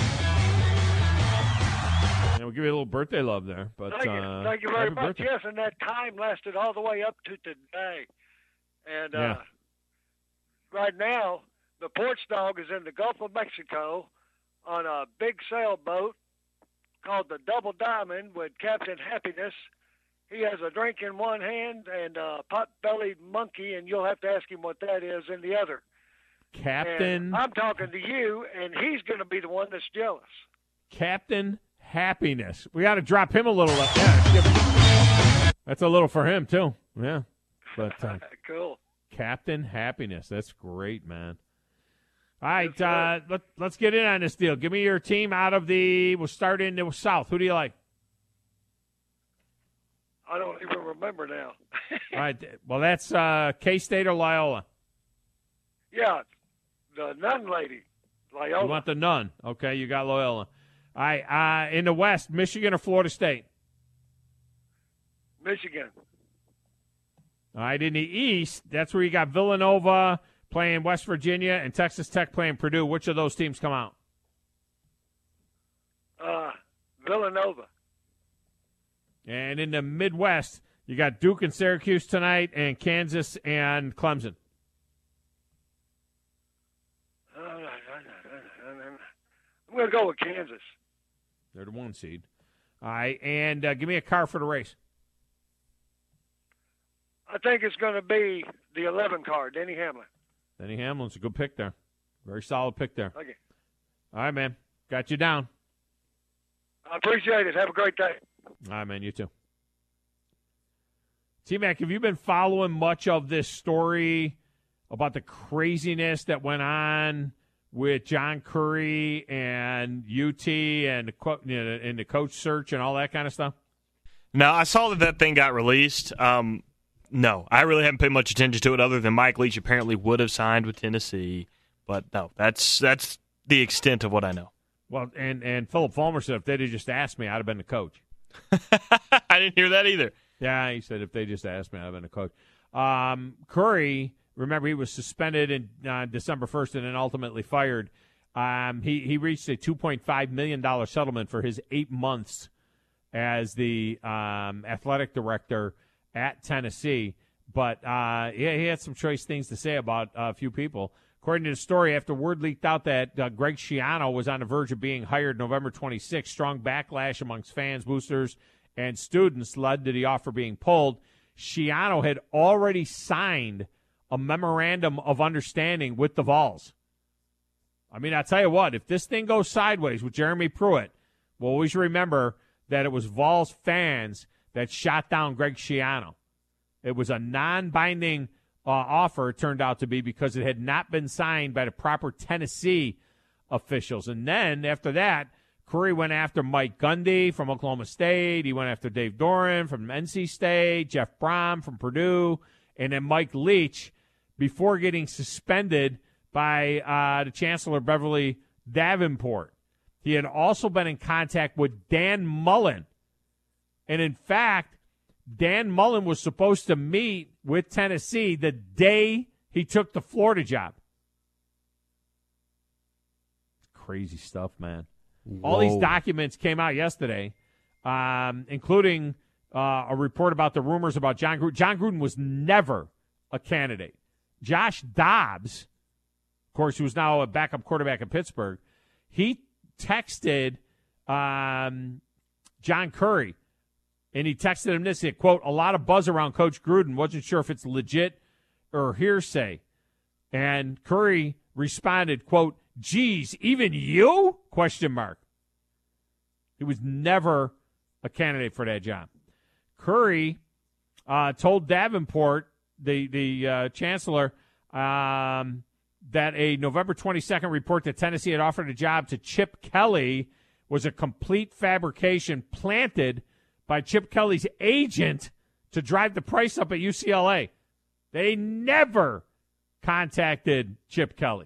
You know, we'll give you a little birthday love there. But Thank you, uh, Thank you very happy much. birthday. Yes, and that time lasted all the way up to today. And uh, Yeah. right now, the porch dog is in the Gulf of Mexico on a big sailboat called the Double Diamond with Captain Happiness. He has a drink in one hand and a pot-bellied monkey, and you'll have to ask him what that is in the other. Captain And I'm talking to you, and he's going to be the one that's jealous. Captain Happiness. We got to drop him a little. Up. Yeah, that's a little for him, too. Yeah. But uh, Cool. Captain Happiness. That's great, man. All right, uh, let, let's get in on this deal. Give me your team out of the – we'll start in the South. Who do you like? I don't even remember now. All right, well, that's uh, K-State or Loyola? Yeah, the nun lady, Loyola. You want the nun. Okay, you got Loyola. All right, uh, in the West, Michigan or Florida State? Michigan. All right, in the East, that's where you got Villanova playing West Virginia and Texas Tech playing Purdue. Which of those teams come out? Uh, Villanova. And in the Midwest, you got Duke and Syracuse tonight and Kansas and Clemson. I'm going to go with Kansas. They're the one seed. All right, and uh, give me a car for the race. I think it's going to be the eleven car, Denny Hamlin. Denny Hamlin's a good pick there. Very solid pick there. Okay. All right, man. Got you down. I appreciate it. Have a great day. All right, man. You too. T-Mac, have you been following much of this story about the craziness that went on with John Currie and U T and the, you know, and the coach search and all that kind of stuff? No, I saw that that thing got released. Um, no, I really haven't paid much attention to it other than Mike Leach apparently would have signed with Tennessee. But, no, that's that's the extent of what I know. Well, and, and Philip Fulmer said if they'd have just asked me, I'd have been the coach. I didn't hear that either. Yeah, he said if they just asked me, I'd have been the coach. Um, Curry, remember, he was suspended in uh, December first and then ultimately fired. Um, he, he reached a two point five million dollars settlement for his eight months as the um, athletic director at Tennessee. But, uh, yeah, he had some choice things to say about uh, a few people. According to the story, after word leaked out that uh, Greg Schiano was on the verge of being hired November twenty-sixth, strong backlash amongst fans, boosters, and students led to the offer being pulled. Schiano had already signed a memorandum of understanding with the Vols. I mean, I'll tell you what, if this thing goes sideways with Jeremy Pruitt, we'll always remember that it was Vols fans that shot down Greg Schiano. It was a non-binding uh, offer, it turned out to be, because it had not been signed by the proper Tennessee officials. And then, after that, Curry went after Mike Gundy from Oklahoma State. He went after Dave Doran from N C State, Jeff Brom from Purdue, and then Mike Leach before getting suspended by uh, the Chancellor Beverly Davenport. He had also been in contact with Dan Mullen. And, in fact, Dan Mullen was supposed to meet with Tennessee the day he took the Florida job. Crazy stuff, man. Whoa. All these documents came out yesterday, um, including uh, a report about the rumors about John Gruden. John Gruden was never a candidate. Josh Dobbs, of course, who's now a backup quarterback in Pittsburgh, he texted um, John Currie, and he texted him this, he said, quote, a lot of buzz around Coach Gruden. Wasn't sure if it's legit or hearsay. And Currie responded, quote, geez, even you? Question mark. He was never a candidate for that job. Curry uh, told Davenport, the, the uh, chancellor, um, that a November twenty-second report that Tennessee had offered a job to Chip Kelly was a complete fabrication planted by Chip Kelly's agent to drive the price up at U C L A. They never contacted Chip Kelly.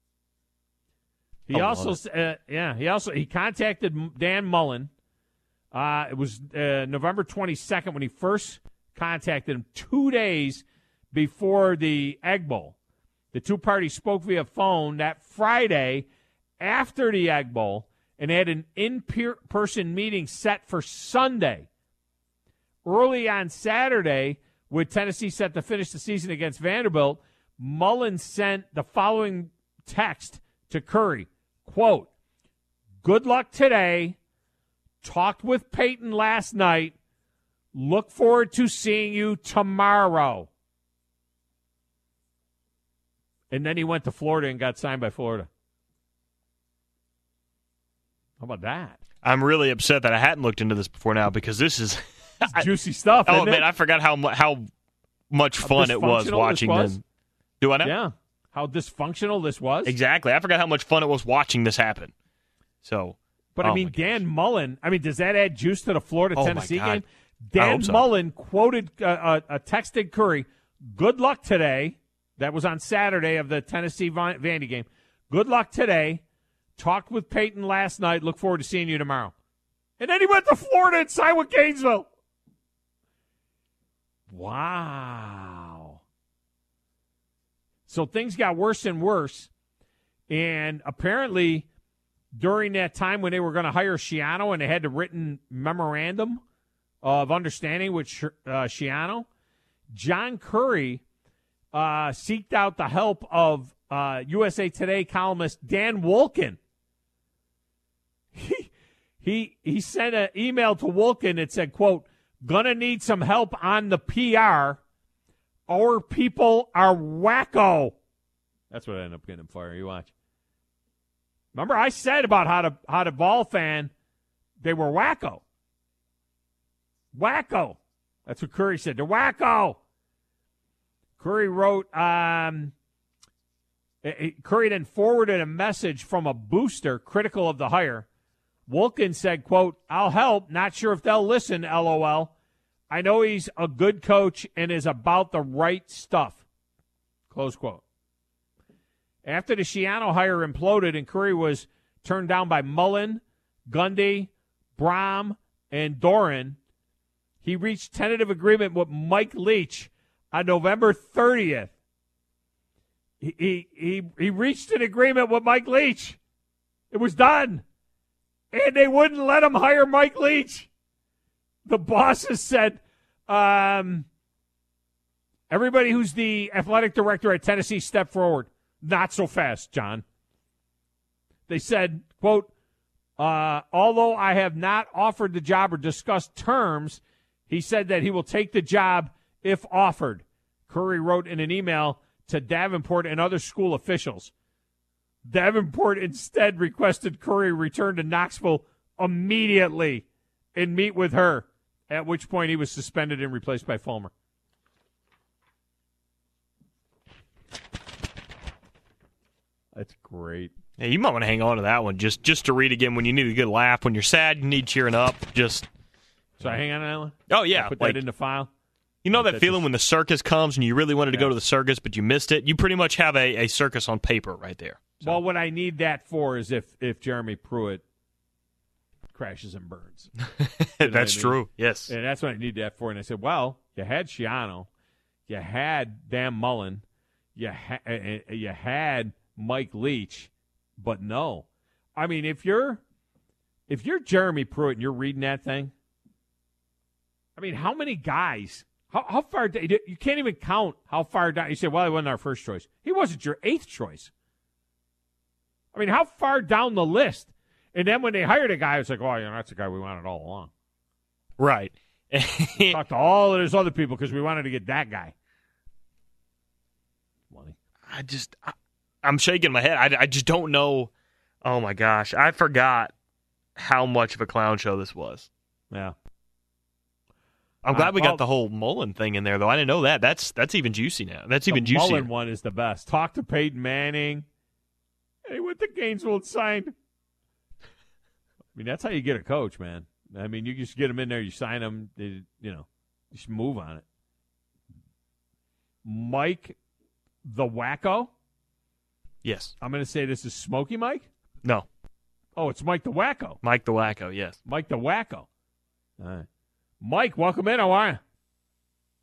He also, uh, yeah, he also he contacted Dan Mullen. Uh, it was uh, November twenty-second when he first contacted him two days before the Egg Bowl. The two parties spoke via phone that Friday after the Egg Bowl and had an in-person meeting set for Sunday. Early on Saturday, with Tennessee set to finish the season against Vanderbilt, Mullen sent the following text to Curry, quote, "Good luck today. Talked with Peyton last night. Look forward to seeing you tomorrow." And then he went to Florida and got signed by Florida. How about that? I'm really upset that I hadn't looked into this before now because this is it's juicy stuff. Oh, isn't man, it? I forgot how mu- how much How fun it was dysfunctional watching this was? them. Do I know? Yeah. How dysfunctional this was. Exactly. I forgot how much fun it was watching this happen. So, But, oh I mean, Dan Mullen, I mean, does that add juice to the Florida-Tennessee Oh, my God. game? I Dan hope so. Mullen quoted, uh, uh, uh, texted Curry, "Good luck today." That was on Saturday of the Tennessee-Vandy game. "Good luck today. Talked with Peyton last night. Look forward to seeing you tomorrow." And then he went to Florida and signed with Gainesville. Wow. So things got worse and worse. And apparently, during that time when they were going to hire Schiano and they had the written memorandum of understanding with uh, Schiano, John Curry uh, seeked out the help of uh, U S A Today columnist Dan Wolken. He, he, he sent an email to Wolken that said, quote, "Gonna need some help on the P R. Our people are wacko." That's what ended up getting him fired. You watch. Remember, I said about how to how to Vol fan, they were wacko. Wacko. That's what Curry said. They're wacko. Curry wrote, um, Curry then forwarded a message from a booster critical of the hire. Wolken said, quote, "I'll help. Not sure if they'll listen, LOL. I know he's a good coach and is about the right stuff." Close quote. After the Schiano hire imploded and Curry was turned down by Mullen, Gundy, Brom, and Doran, he reached tentative agreement with Mike Leach on November thirtieth. He, he, he, he reached an agreement with Mike Leach. It was done. And they wouldn't let him hire Mike Leach. The bosses said, um, everybody who's the athletic director at Tennessee step forward. Not so fast, John. They said, quote, uh, although I have not offered the job or discussed terms, he said that he will take the job if offered. Curry wrote in an email to Davenport and other school officials. Davenport instead requested Curry return to Knoxville immediately and meet with her, at which point he was suspended and replaced by Fulmer. That's great. Yeah, you might want to hang on to that one just, just to read again when you need a good laugh. When you're sad, you need cheering up. Just So I hang on to that one? Oh, yeah. I'll put like, that in the file. You know that That's feeling just, when the circus comes and you really wanted to yeah. go to the circus, but you missed it? You pretty much have a, a circus on paper right there. So. Well, what I need that for is if, if Jeremy Pruitt crashes and burns. You know That's I mean? true, yes. And that's what I need that for. And I said, well, you had Schiano. You had Dan Mullen. You, ha- you had Mike Leach. But no. I mean, if you're if you're Jeremy Pruitt and you're reading that thing, I mean, how many guys, how, how far, you can't even count how far down. You say, well, he wasn't our first choice. He wasn't your eighth choice. I mean, how far down the list? And then when they hired a guy, it's like, oh, you know, that's the guy we wanted all along. Right. Talk to all of those other people because we wanted to get that guy. Money. I just, I, I'm shaking my head. I, I just don't know. Oh, my gosh. I forgot how much of a clown show this was. Yeah. I'm glad uh, we well, got the whole Mullen thing in there, though. I didn't know that. That's that's even juicy now. That's even the juicier. Mullen one is the best. Talk to Peyton Manning. And he went to Gainesville and signed. I mean, that's how you get a coach, man. I mean, you just get him in there, you sign him, they, you know, just move on it. Mike the Wacko? Yes. I'm going to say this is Smokey Mike? No. Oh, it's Mike the Wacko. Mike the Wacko, yes. Mike the Wacko. All right. Mike, welcome in. How are you?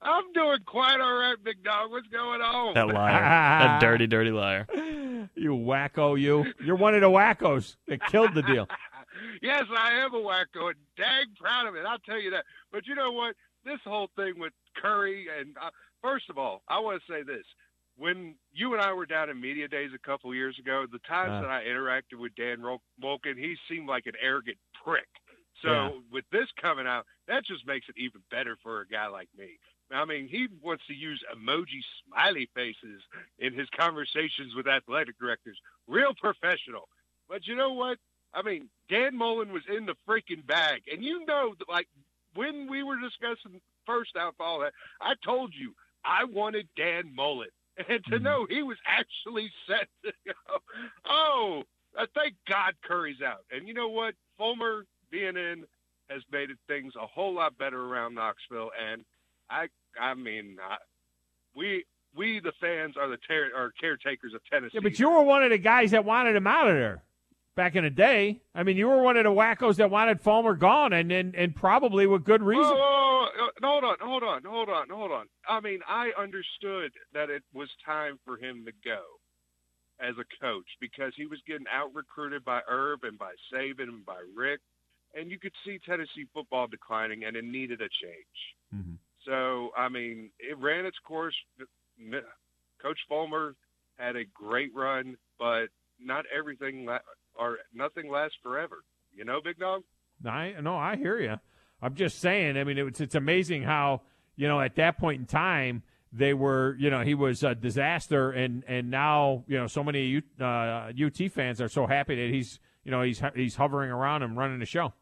I'm doing quite all right, big dog. What's going on? That liar. That dirty, dirty liar. You wacko, you. You're one of the wackos that killed the deal. Yes, I am a wacko, and dang proud of it. I'll tell you that. But you know what? This whole thing with Curry, and uh, first of all, I want to say this. When you and I were down in Media Days a couple years ago, the times Uh. that I interacted with Dan Ro- Wolken, he seemed like an arrogant prick. So Yeah. with this coming out, that just makes it even better for a guy like me. I mean, he wants to use emoji smiley faces in his conversations with athletic directors. Real professional. But you know what? I mean, Dan Mullen was in the freaking bag. And you know, that, like, when we were discussing first out all that, I told you I wanted Dan Mullen. And to know he was actually set to go, oh, uh, thank God Curry's out. And you know what? Fulmer being in has made it, things a whole lot better around Knoxville. And I I mean, I, we we the fans are the ter- are caretakers of Tennessee. Yeah, but you were one of the guys that wanted him out of there back in the day. I mean, you were one of the wackos that wanted Fulmer gone, and and, and probably with good reason. Whoa, whoa, whoa, whoa. Hold on, hold on, hold on, hold on. I mean, I understood that it was time for him to go as a coach because he was getting out-recruited by Herb and by Saban and by Rick, and you could see Tennessee football declining, and it needed a change. Mm-hmm. So, I mean, it ran its course. Coach Fulmer had a great run, but not everything la- or nothing lasts forever. You know, Big Dog? I no, I hear you. I'm just saying. I mean, it's it's amazing how, you know, at that point in time they were, you know, he was a disaster, and, and now, you know, so many U, uh, U T fans are so happy that he's, you know, he's he's hovering around and running the show.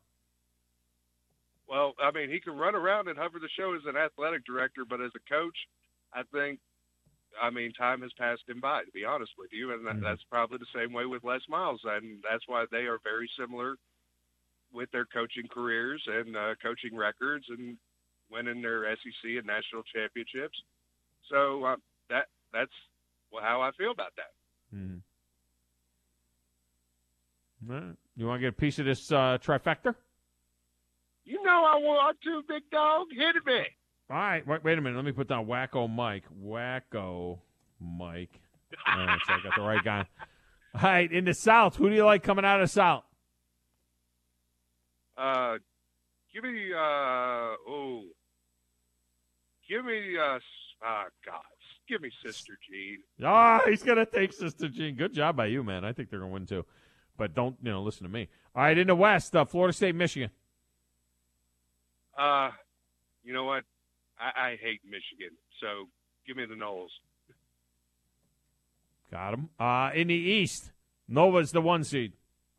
Well, I mean, he can run around and hover the show as an athletic director, but as a coach, I think, I mean, time has passed him by, to be honest with you, and that, Mm-hmm. that's probably the same way with Les Miles, and that's why they are very similar with their coaching careers and uh, coaching records and winning their S E C and national championships. So uh, that that's how I feel about that. Mm-hmm. All right. You want to get a piece of this uh, trifecta? You know I want to, Big Dog. Hit me. All right, wait, wait a minute. Let me put down Wacko Mike. Wacko Mike. All right, so I got the right guy. All right, in the South, who do you like coming out of the South? Uh, give me, uh, oh, give me, uh, ah, God, give me Sister Jean. Oh, he's going to take Sister Jean. Good job by you, man. I think they're going to win, too. But don't, you know, listen to me. All right, in the West, uh, Florida State, Michigan. Uh, you know what? I, I hate Michigan, so give me the Noles. Got him. Uh, in the East, Nova's the one seed.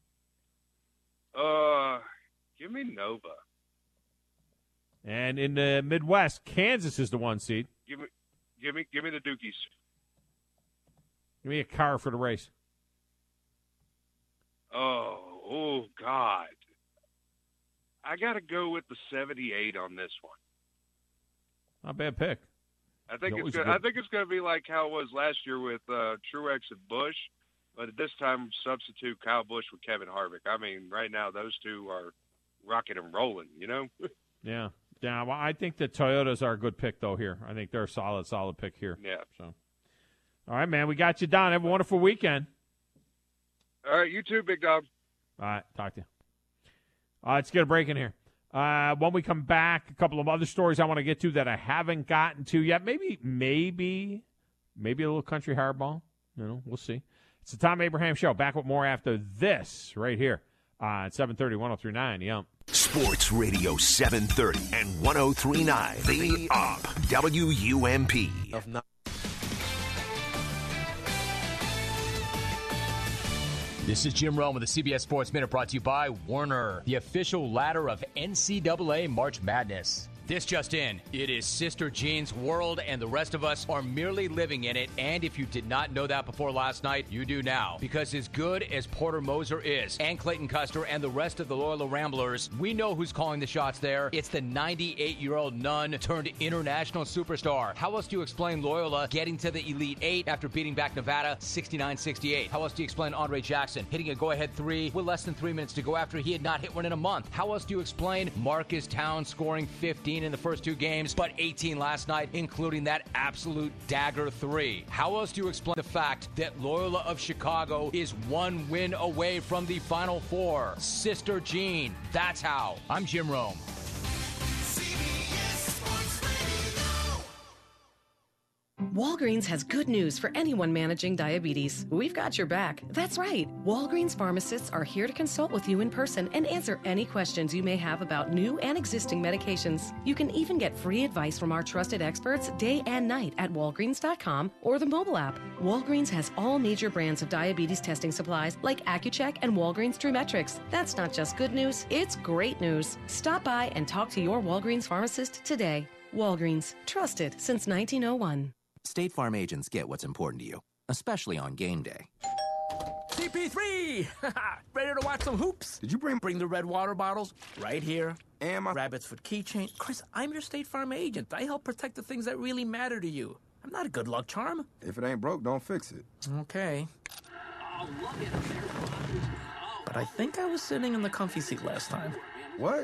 Uh, give me Nova. And in the Midwest, Kansas is the one seed. Give me, give me, give me the Dukies. Give me a car for the race. Oh, oh God. I got to go with the seventy-eight on this one. Not a bad pick. I think Always it's gonna, I good. think it's going to be like how it was last year with uh, Truex and Bush, but at this time substitute Kyle Busch with Kevin Harvick. I mean, right now those two are rocking and rolling. You know. Yeah, yeah. Well, I think the Toyotas are a good pick though. Here, I think they're a solid, solid pick here. Yeah. So, all right, man, we got you down. Have a wonderful weekend. All right, you too, Big Dog. All right, talk to you. Uh, let's get a break in here. Uh, when we come back, a couple of other stories I want to get to that I haven't gotten to yet. Maybe, maybe, maybe a little country hardball. You know, we'll see. It's the Tom Abraham Show. Back with more after this right here uh, at seven thirty, one oh three point nine. Yum. Sports Radio seven thirty and one oh three point nine. The Ump. W U M P. This is Jim Rome with the C B S Sports Minute brought to you by Werner, the official ladder of N C double A March Madness. This just in. It is Sister Jean's world, and the rest of us are merely living in it. And if you did not know that before last night, you do now. Because as good as Porter Moser is, and Clayton Custer, and the rest of the Loyola Ramblers, we know who's calling the shots there. It's the ninety-eight-year-old nun turned international superstar. How else do you explain Loyola getting to the Elite Eight after beating back Nevada sixty-nine sixty-eight? How else do you explain Andre Jackson hitting a go-ahead three with less than three minutes to go after he had not hit one in a month? How else do you explain Marcus Towns scoring fifteen seventeen in the first two games, but eighteen last night, including that absolute dagger three. How else do you explain the fact that Loyola of Chicago is one win away from the Final Four? Sister Jean, that's how. I'm Jim Rome. Walgreens has good news for anyone managing diabetes. We've got your back. That's right. Walgreens pharmacists are here to consult with you in person and answer any questions you may have about new and existing medications. You can even get free advice from our trusted experts day and night at walgreens dot com or the mobile app. Walgreens has all major brands of diabetes testing supplies like Accucheck and Walgreens Trumetrics. That's not just good news, it's great news. Stop by and talk to your Walgreens pharmacist today. Walgreens, trusted since nineteen oh one. State Farm agents get what's important to you, especially on game day. C P three! Ready to watch some hoops? Did you bring bring the red water bottles? Right here. And my Rabbit's Foot keychain. Chris, I'm your State Farm agent. I help protect the things that really matter to you. I'm not a good luck charm. If it ain't broke, don't fix it. Okay. But I think I was sitting in the comfy seat last time. What?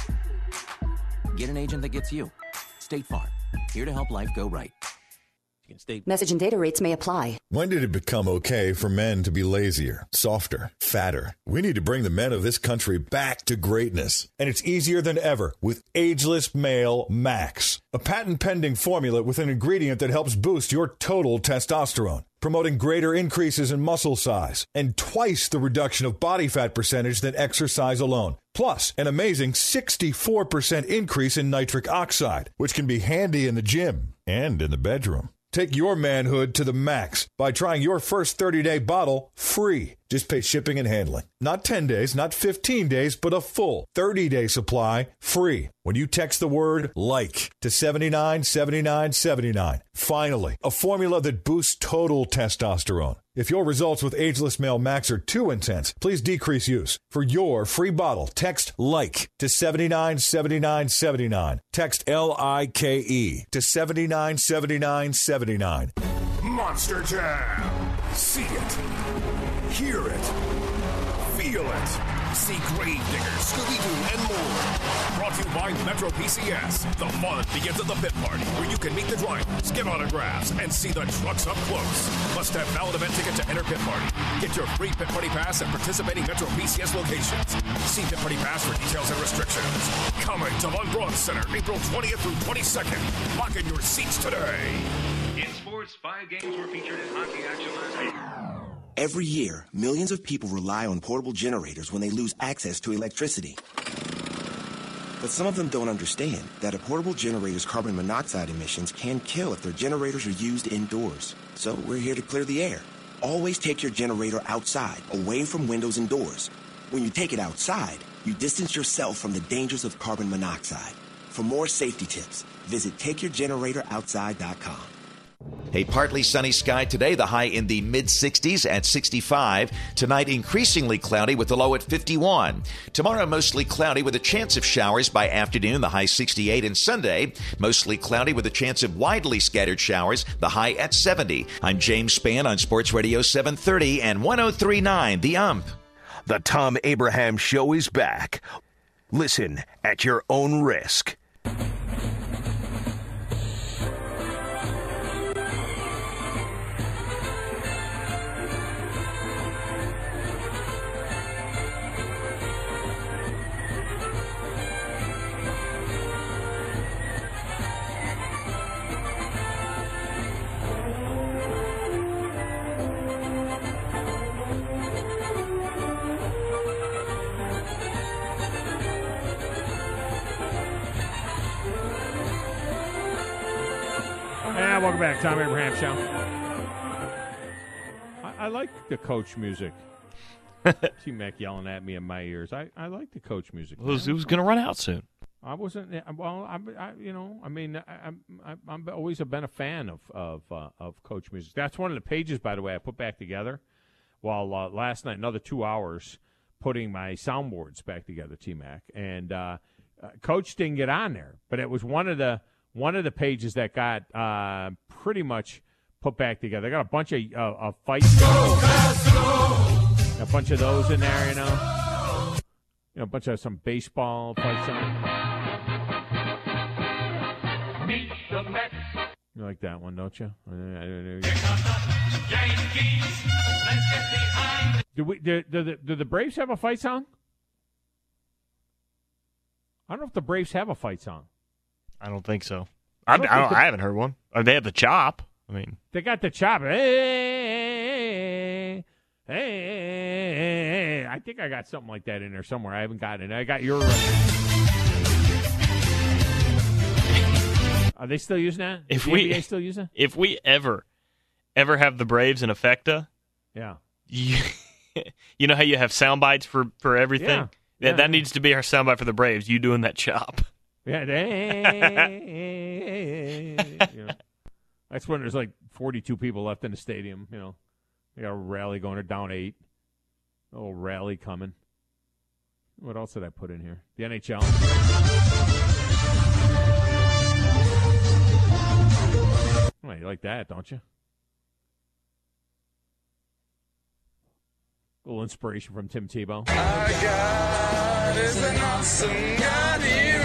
Get an agent that gets you. State Farm. Here to help life go right. Message and data rates may apply. When did it become okay for men to be lazier, softer, fatter? We need to bring the men of this country back to greatness. And it's easier than ever with Ageless Male Max, a patent-pending formula with an ingredient that helps boost your total testosterone, promoting greater increases in muscle size and twice the reduction of body fat percentage than exercise alone. Plus, an amazing sixty-four percent increase in nitric oxide, which can be handy in the gym and in the bedroom. Take your manhood to the max by trying your first thirty-day bottle free. Just pay shipping and handling. Not ten days, not fifteen days, but a full thirty-day supply free when you text the word LIKE to seven nine seven nine seven nine. Finally, a formula that boosts total testosterone. If your results with Ageless Male Max are too intense, please decrease use. For your free bottle, text LIKE to seven nine seven nine seven nine. Text L I K E to seven nine seven nine seven nine. Monster Jam. See it. Hear it. Feel it. See Gravedigger, Scooby-Doo, and more. Brought to you by Metro P C S. The fun begins at the pit party, where you can meet the drivers, give autographs, and see the trucks up close. Must have valid event ticket to enter pit party. Get your free pit party pass at participating Metro P C S locations. See pit party pass for details and restrictions. Coming to Von Braun Center, April twentieth through twenty-second. Lock in your seats today. In sports, five games were featured in hockey action last week. Every year, millions of people rely on portable generators when they lose access to electricity. But some of them don't understand that a portable generator's carbon monoxide emissions can kill if their generators are used indoors. So we're here to clear the air. Always take your generator outside, away from windows and doors. When you take it outside, you distance yourself from the dangers of carbon monoxide. For more safety tips, visit take your generator outside dot com. A partly sunny sky today, the high in the mid sixties at sixty-five. Tonight, increasingly cloudy with the low at fifty-one. Tomorrow, mostly cloudy with a chance of showers by afternoon, the high sixty-eight. And Sunday, mostly cloudy with a chance of widely scattered showers, the high at seventy. I'm James Spann on Sports Radio seven thirty and one oh three point nine The Ump. The Tom Abraham Show is back. Listen at your own risk. Yeah, welcome back, Tom Abraham Show. I, I like the coach music. T-Mac yelling at me in my ears. I, I like the coach music. It was, it was going to run out soon. I wasn't. Well, I, I you know, I mean, I, I, I'm always been a fan of of uh, of coach music. That's one of the pages, by the way, I put back together. While uh, last night, another two hours putting my soundboards back together, T-Mac, and uh, uh, Coach didn't get on there, but it was one of the. One of the pages that got uh, pretty much put back together. I got a bunch of, uh, of fights. Go, go. A bunch of those in there, you know. You know, a bunch of some baseball fights on. You like that one, don't you? Do we? Do, do, the, do the Braves have a fight song? I don't know if the Braves have a fight song. I don't think so. I, I I, don't don't, think the- I haven't heard one. I mean, they have the chop. I mean, They got the chop. Hey, hey, hey, I think I got something like that in there somewhere. I haven't gotten it. I got your. Are they still using that? if Is the we N B A still using it? if we ever ever have the Braves in Effecta, Yeah. you, you know how you have sound bites for, for everything? Yeah. That, Yeah, that yeah. needs to be our soundbite for the Braves. You doing that chop. Yeah. They, you know, that's when there's like forty-two people left in the stadium. You know, they got a rally going. They're down eight. A little rally coming. What else did I put in here? The N H L. Well, you like that, don't you? A little inspiration from Tim Tebow. Our God is an awesome God.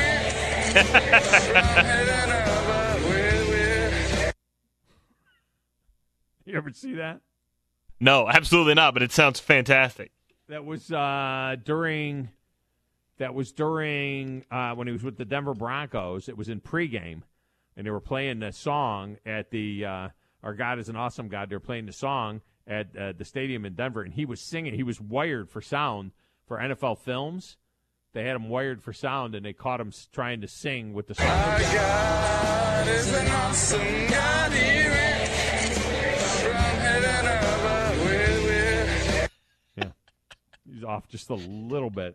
You ever see that? No, absolutely not, but it sounds fantastic. That was uh, during. That was during uh, when he was with the Denver Broncos. It was in pregame, and they were playing the song at the. Uh, Our God is an awesome God. They were playing the song at uh, the stadium in Denver, and he was singing. He was wired for sound for N F L Films. They had him wired for sound, and they caught him s- trying to sing with the song. Our God is an awesome God. He reigns from heaven above with, with. Yeah, he's off just a little bit.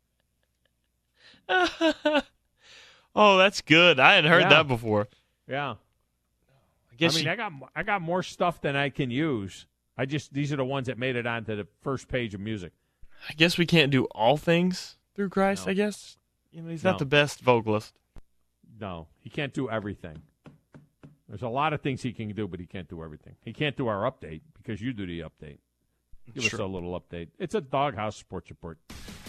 Oh, that's good. I hadn't heard Yeah. that before. Yeah. I guess I mean, you- I got I got more stuff than I can use. I just these are the ones that made it onto the first page of music. I guess we can't do all things through Christ, No. I guess. You know, he's No. not the best vocalist. No, he can't do everything. There's a lot of things he can do, but he can't do everything. He can't do our update because you do the update. Give us Sure. a little update. It's a Doghouse Sports Report.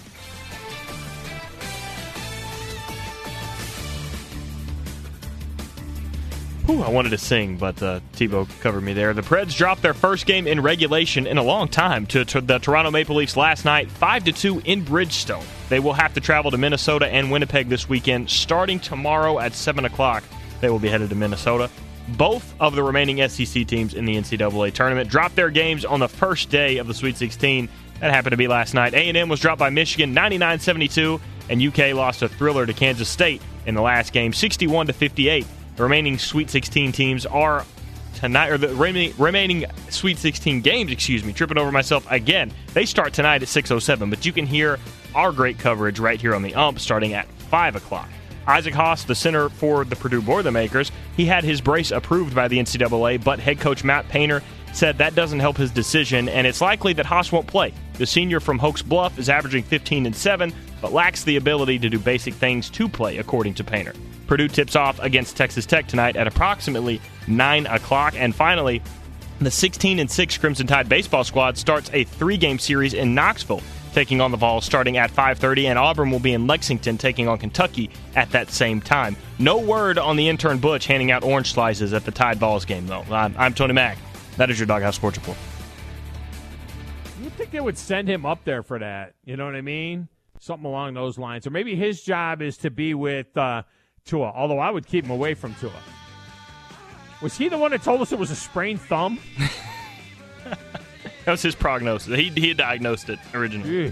Whew, I wanted to sing, but uh, Tebow covered me there. The Preds dropped their first game in regulation in a long time to, to the Toronto Maple Leafs last night, five to two in Bridgestone. They will have to travel to Minnesota and Winnipeg this weekend. Starting tomorrow at seven o'clock, they will be headed to Minnesota. Both of the remaining S E C teams in the N C double A tournament dropped their games on the first day of the Sweet sixteen. That happened to be last night. A and M was dropped by Michigan ninety-nine seventy-two, and U K lost a thriller to Kansas State in the last game, sixty-one to fifty-eight. The remaining Sweet sixteen teams are tonight, or the remaining, remaining Sweet sixteen games, excuse me, tripping over myself again. They start tonight at six oh seven, but you can hear our great coverage right here on the U M P starting at five o'clock. Isaac Haas, the center for the Purdue Boilermakers, he had his brace approved by the N C double A, but head coach Matt Painter said that doesn't help his decision, and it's likely that Haas won't play. The senior from Hoax Bluff is averaging fifteen and seven, but lacks the ability to do basic things to play, according to Painter. Purdue tips off against Texas Tech tonight at approximately nine o'clock. And finally, the sixteen and six Crimson Tide baseball squad starts a three-game series in Knoxville, taking on the Vols starting at five thirty, and Auburn will be in Lexington taking on Kentucky at that same time. No word on the intern Butch handing out orange slices at the Tide Vols game, though. I'm, I'm Tony Mack. That is your Doghouse Sports Report. You'd think they would send him up there for that. You know what I mean? Something along those lines. Or maybe his job is to be with uh, Tua, although I would keep him away from Tua. Was he the one that told us it was a sprained thumb? That was his prognosis. He, he diagnosed it originally. Eesh.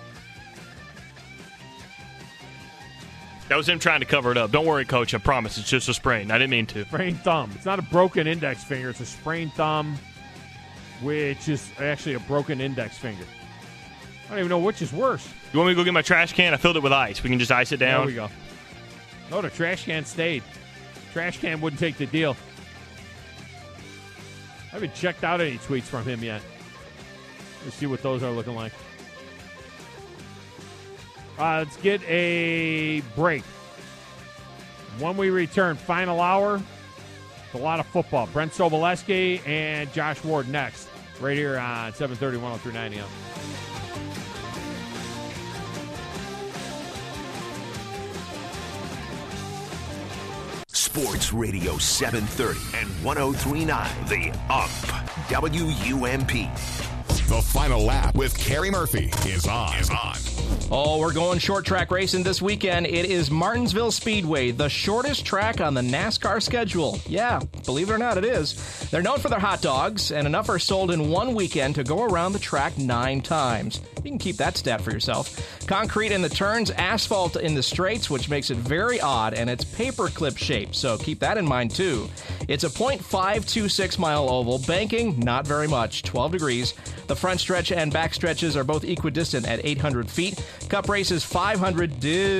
That was him trying to cover it up. Don't worry, Coach. I promise. It's just a sprain. I didn't mean to. Sprained thumb. It's not a broken index finger. It's a sprained thumb, which is actually a broken index finger. I don't even know which is worse. You want me to go get my trash can? I filled it with ice. We can just ice it down. There we go. No, the trash can stayed. Trash can wouldn't take the deal. I haven't checked out any tweets from him yet. Let's see what those are looking like. Uh, let's get a break. When we return, final hour. A lot of football. Brent Sobolewski and Josh Ward next. Right here on seven thirty, one oh three point nine A M. Sports Radio seven thirty and one oh three point nine, The Ump, W U M P. The Final Lap with Kerry Murphy is on. Is on. Oh, we're going short track racing this weekend. It is Martinsville Speedway, the shortest track on the NASCAR schedule. Yeah, believe it or not, it is. They're known for their hot dogs, and enough are sold in one weekend to go around the track nine times. You can keep that stat for yourself. Concrete in the turns, asphalt in the straights, which makes it very odd, and it's paperclip shaped, so keep that in mind too. It's a point five two six mile oval, banking not very much, twelve degrees. The front stretch and back stretches are both equidistant at eight hundred feet. Cup race is five hundred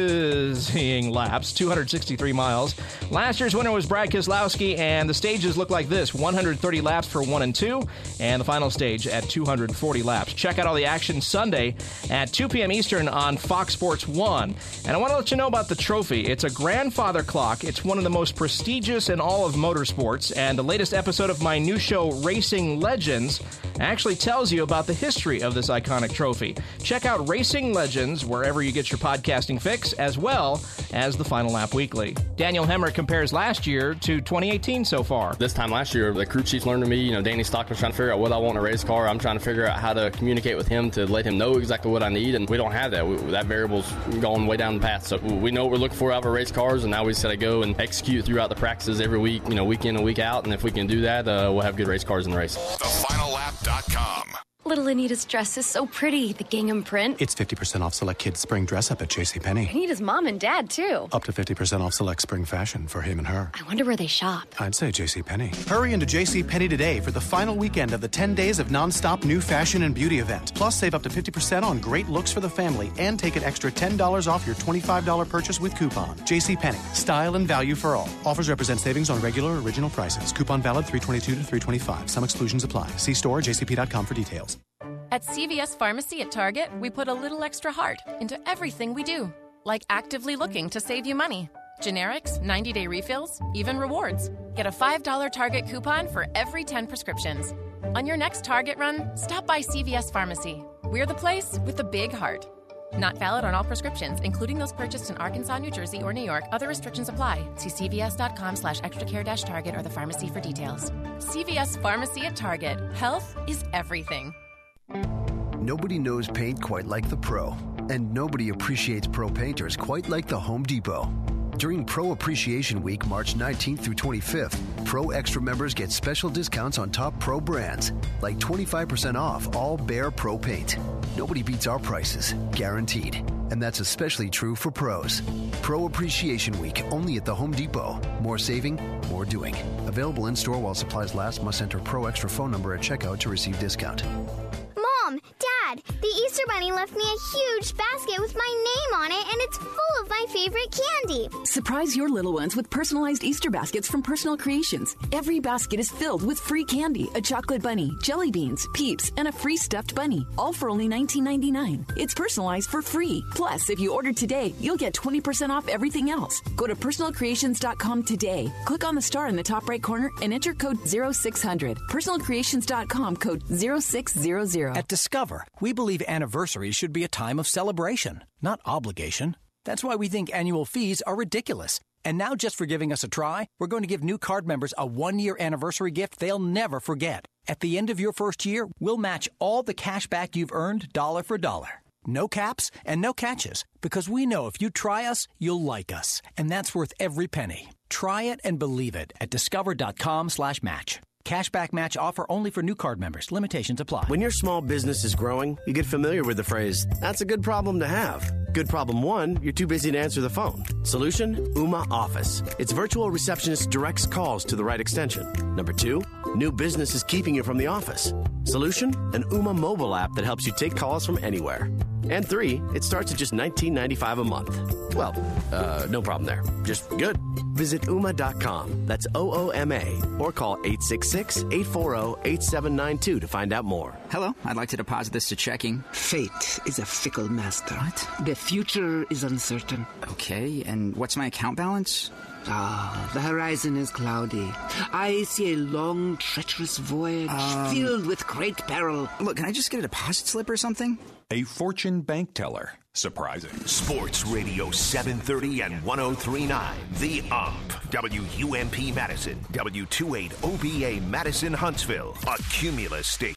dizzying laps, two hundred sixty-three miles. Last year's winner was Brad Keselowski, and the stages look like this: one hundred thirty laps for one and two, and the final stage at two hundred forty laps. Check out all the action Sunday at two p.m. Eastern on Fox Sports one. And I want to let you know about the trophy. It's a grandfather clock. It's one of the most prestigious in all of motorsports, and the latest episode of my new show, Racing Legends, actually tells you about the history of this iconic trophy. Check out Racing Legends wherever you get your podcasting fix, as well as the Final Lap Weekly. Daniel Hemrick compares last year to twenty eighteen so far. This time last year, the crew chief learned to me, you know, Danny Stockman's trying to figure out what I want in a race car. I'm trying to figure out how to communicate with him to let him know exactly what I need, and we don't have that. We, that variable's going way down the path. So we know what we're looking for out of our race cars, and now we just got to go and execute throughout the practices every week, you know, week in and week out, and if we can do that, uh, we'll have good race cars in the race. the final lap dot com. Little Anita's dress is so pretty, the gingham print. It's fifty percent off select kids' spring dress up at JCPenney. Anita's mom and dad, too. Up to fifty percent off select spring fashion for him and her. I wonder where they shop. I'd say JCPenney. Hurry into JCPenney today for the final weekend of the ten days of nonstop new fashion and beauty event. Plus, save up to fifty percent on great looks for the family and take an extra ten dollars off your twenty-five dollars purchase with coupon. JCPenney. Style and value for all. Offers represent savings on regular original prices. Coupon valid three twenty-two to three twenty-five. Some exclusions apply. See store or j c p dot com for details. At C V S Pharmacy at Target, we put a little extra heart into everything we do, like actively looking to save you money. Generics, ninety-day refills, even rewards. Get a five dollars Target coupon for every ten prescriptions. On your next Target run, stop by C V S Pharmacy. We're the place with the big heart. Not valid on all prescriptions, including those purchased in Arkansas, New Jersey, or New York. Other restrictions apply. See cvs.com slash extracare dash Target or the pharmacy for details. C V S Pharmacy at Target. Health is everything. Nobody knows paint quite like the pro, and nobody appreciates pro painters quite like the Home Depot. During Pro Appreciation Week, March nineteenth through twenty-fifth, Pro Extra members get special discounts on top Pro brands, like twenty-five percent off all Behr Pro paint. Nobody beats our prices, guaranteed. And that's especially true for pros. Pro Appreciation Week, only at the Home Depot. More saving, more doing. Available in-store while supplies last. Must enter Pro Extra phone number at checkout to receive discount. Mom, Dad, the Easter Bunny left me a huge basket with my name on it, and it's full of my favorite candy. Surprise your little ones with personalized Easter baskets from Personal Creations. Every basket is filled with free candy, a chocolate bunny, jelly beans, Peeps, and a free stuffed bunny, all for only nineteen ninety-nine. It's personalized for free. Plus, if you order today, you'll get twenty percent off everything else. Go to personal creations dot com today. Click on the star in the top right corner and enter code zero six hundred. personal creations dot com, code zero six zero zero. At Discover, we believe anniversaries should be a time of celebration, not obligation. That's why we think annual fees are ridiculous. And now, just for giving us a try, we're going to give new card members a one-year anniversary gift they'll never forget. At the end of your first year, we'll match all the cash back you've earned dollar for dollar. No caps and no catches, because we know if you try us, you'll like us. And that's worth every penny. Try it and believe it at discover.com slash match. Cashback match offer only for new card members. Limitations apply. When your small business is growing, you get familiar with the phrase, that's a good problem to have. Good problem one, you're too busy to answer the phone. Solution, Ooma Office. Its virtual receptionist directs calls to the right extension. Number two, new business is keeping you from the office. Solution, an Ooma mobile app that helps you take calls from anywhere. And three, it starts at just nineteen ninety-five dollars a month. Well, uh, no problem there. Just good. Visit ooma dot com. That's O O M A. Or call eight six six, eight four zero, eight seven nine two to find out more. Hello, I'd like to deposit this to checking. Fate is a fickle master. What? The future is uncertain. Okay, and what's my account balance? Ah, the horizon is cloudy. I see a long, treacherous voyage Um, filled with great peril. Look, can I just get a deposit slip or something? A fortune bank teller surprising. Sports Radio seven thirty and one oh three point nine. The Ump. W U M P Madison. W twenty-eight O B A Madison Huntsville. A Cumulus station.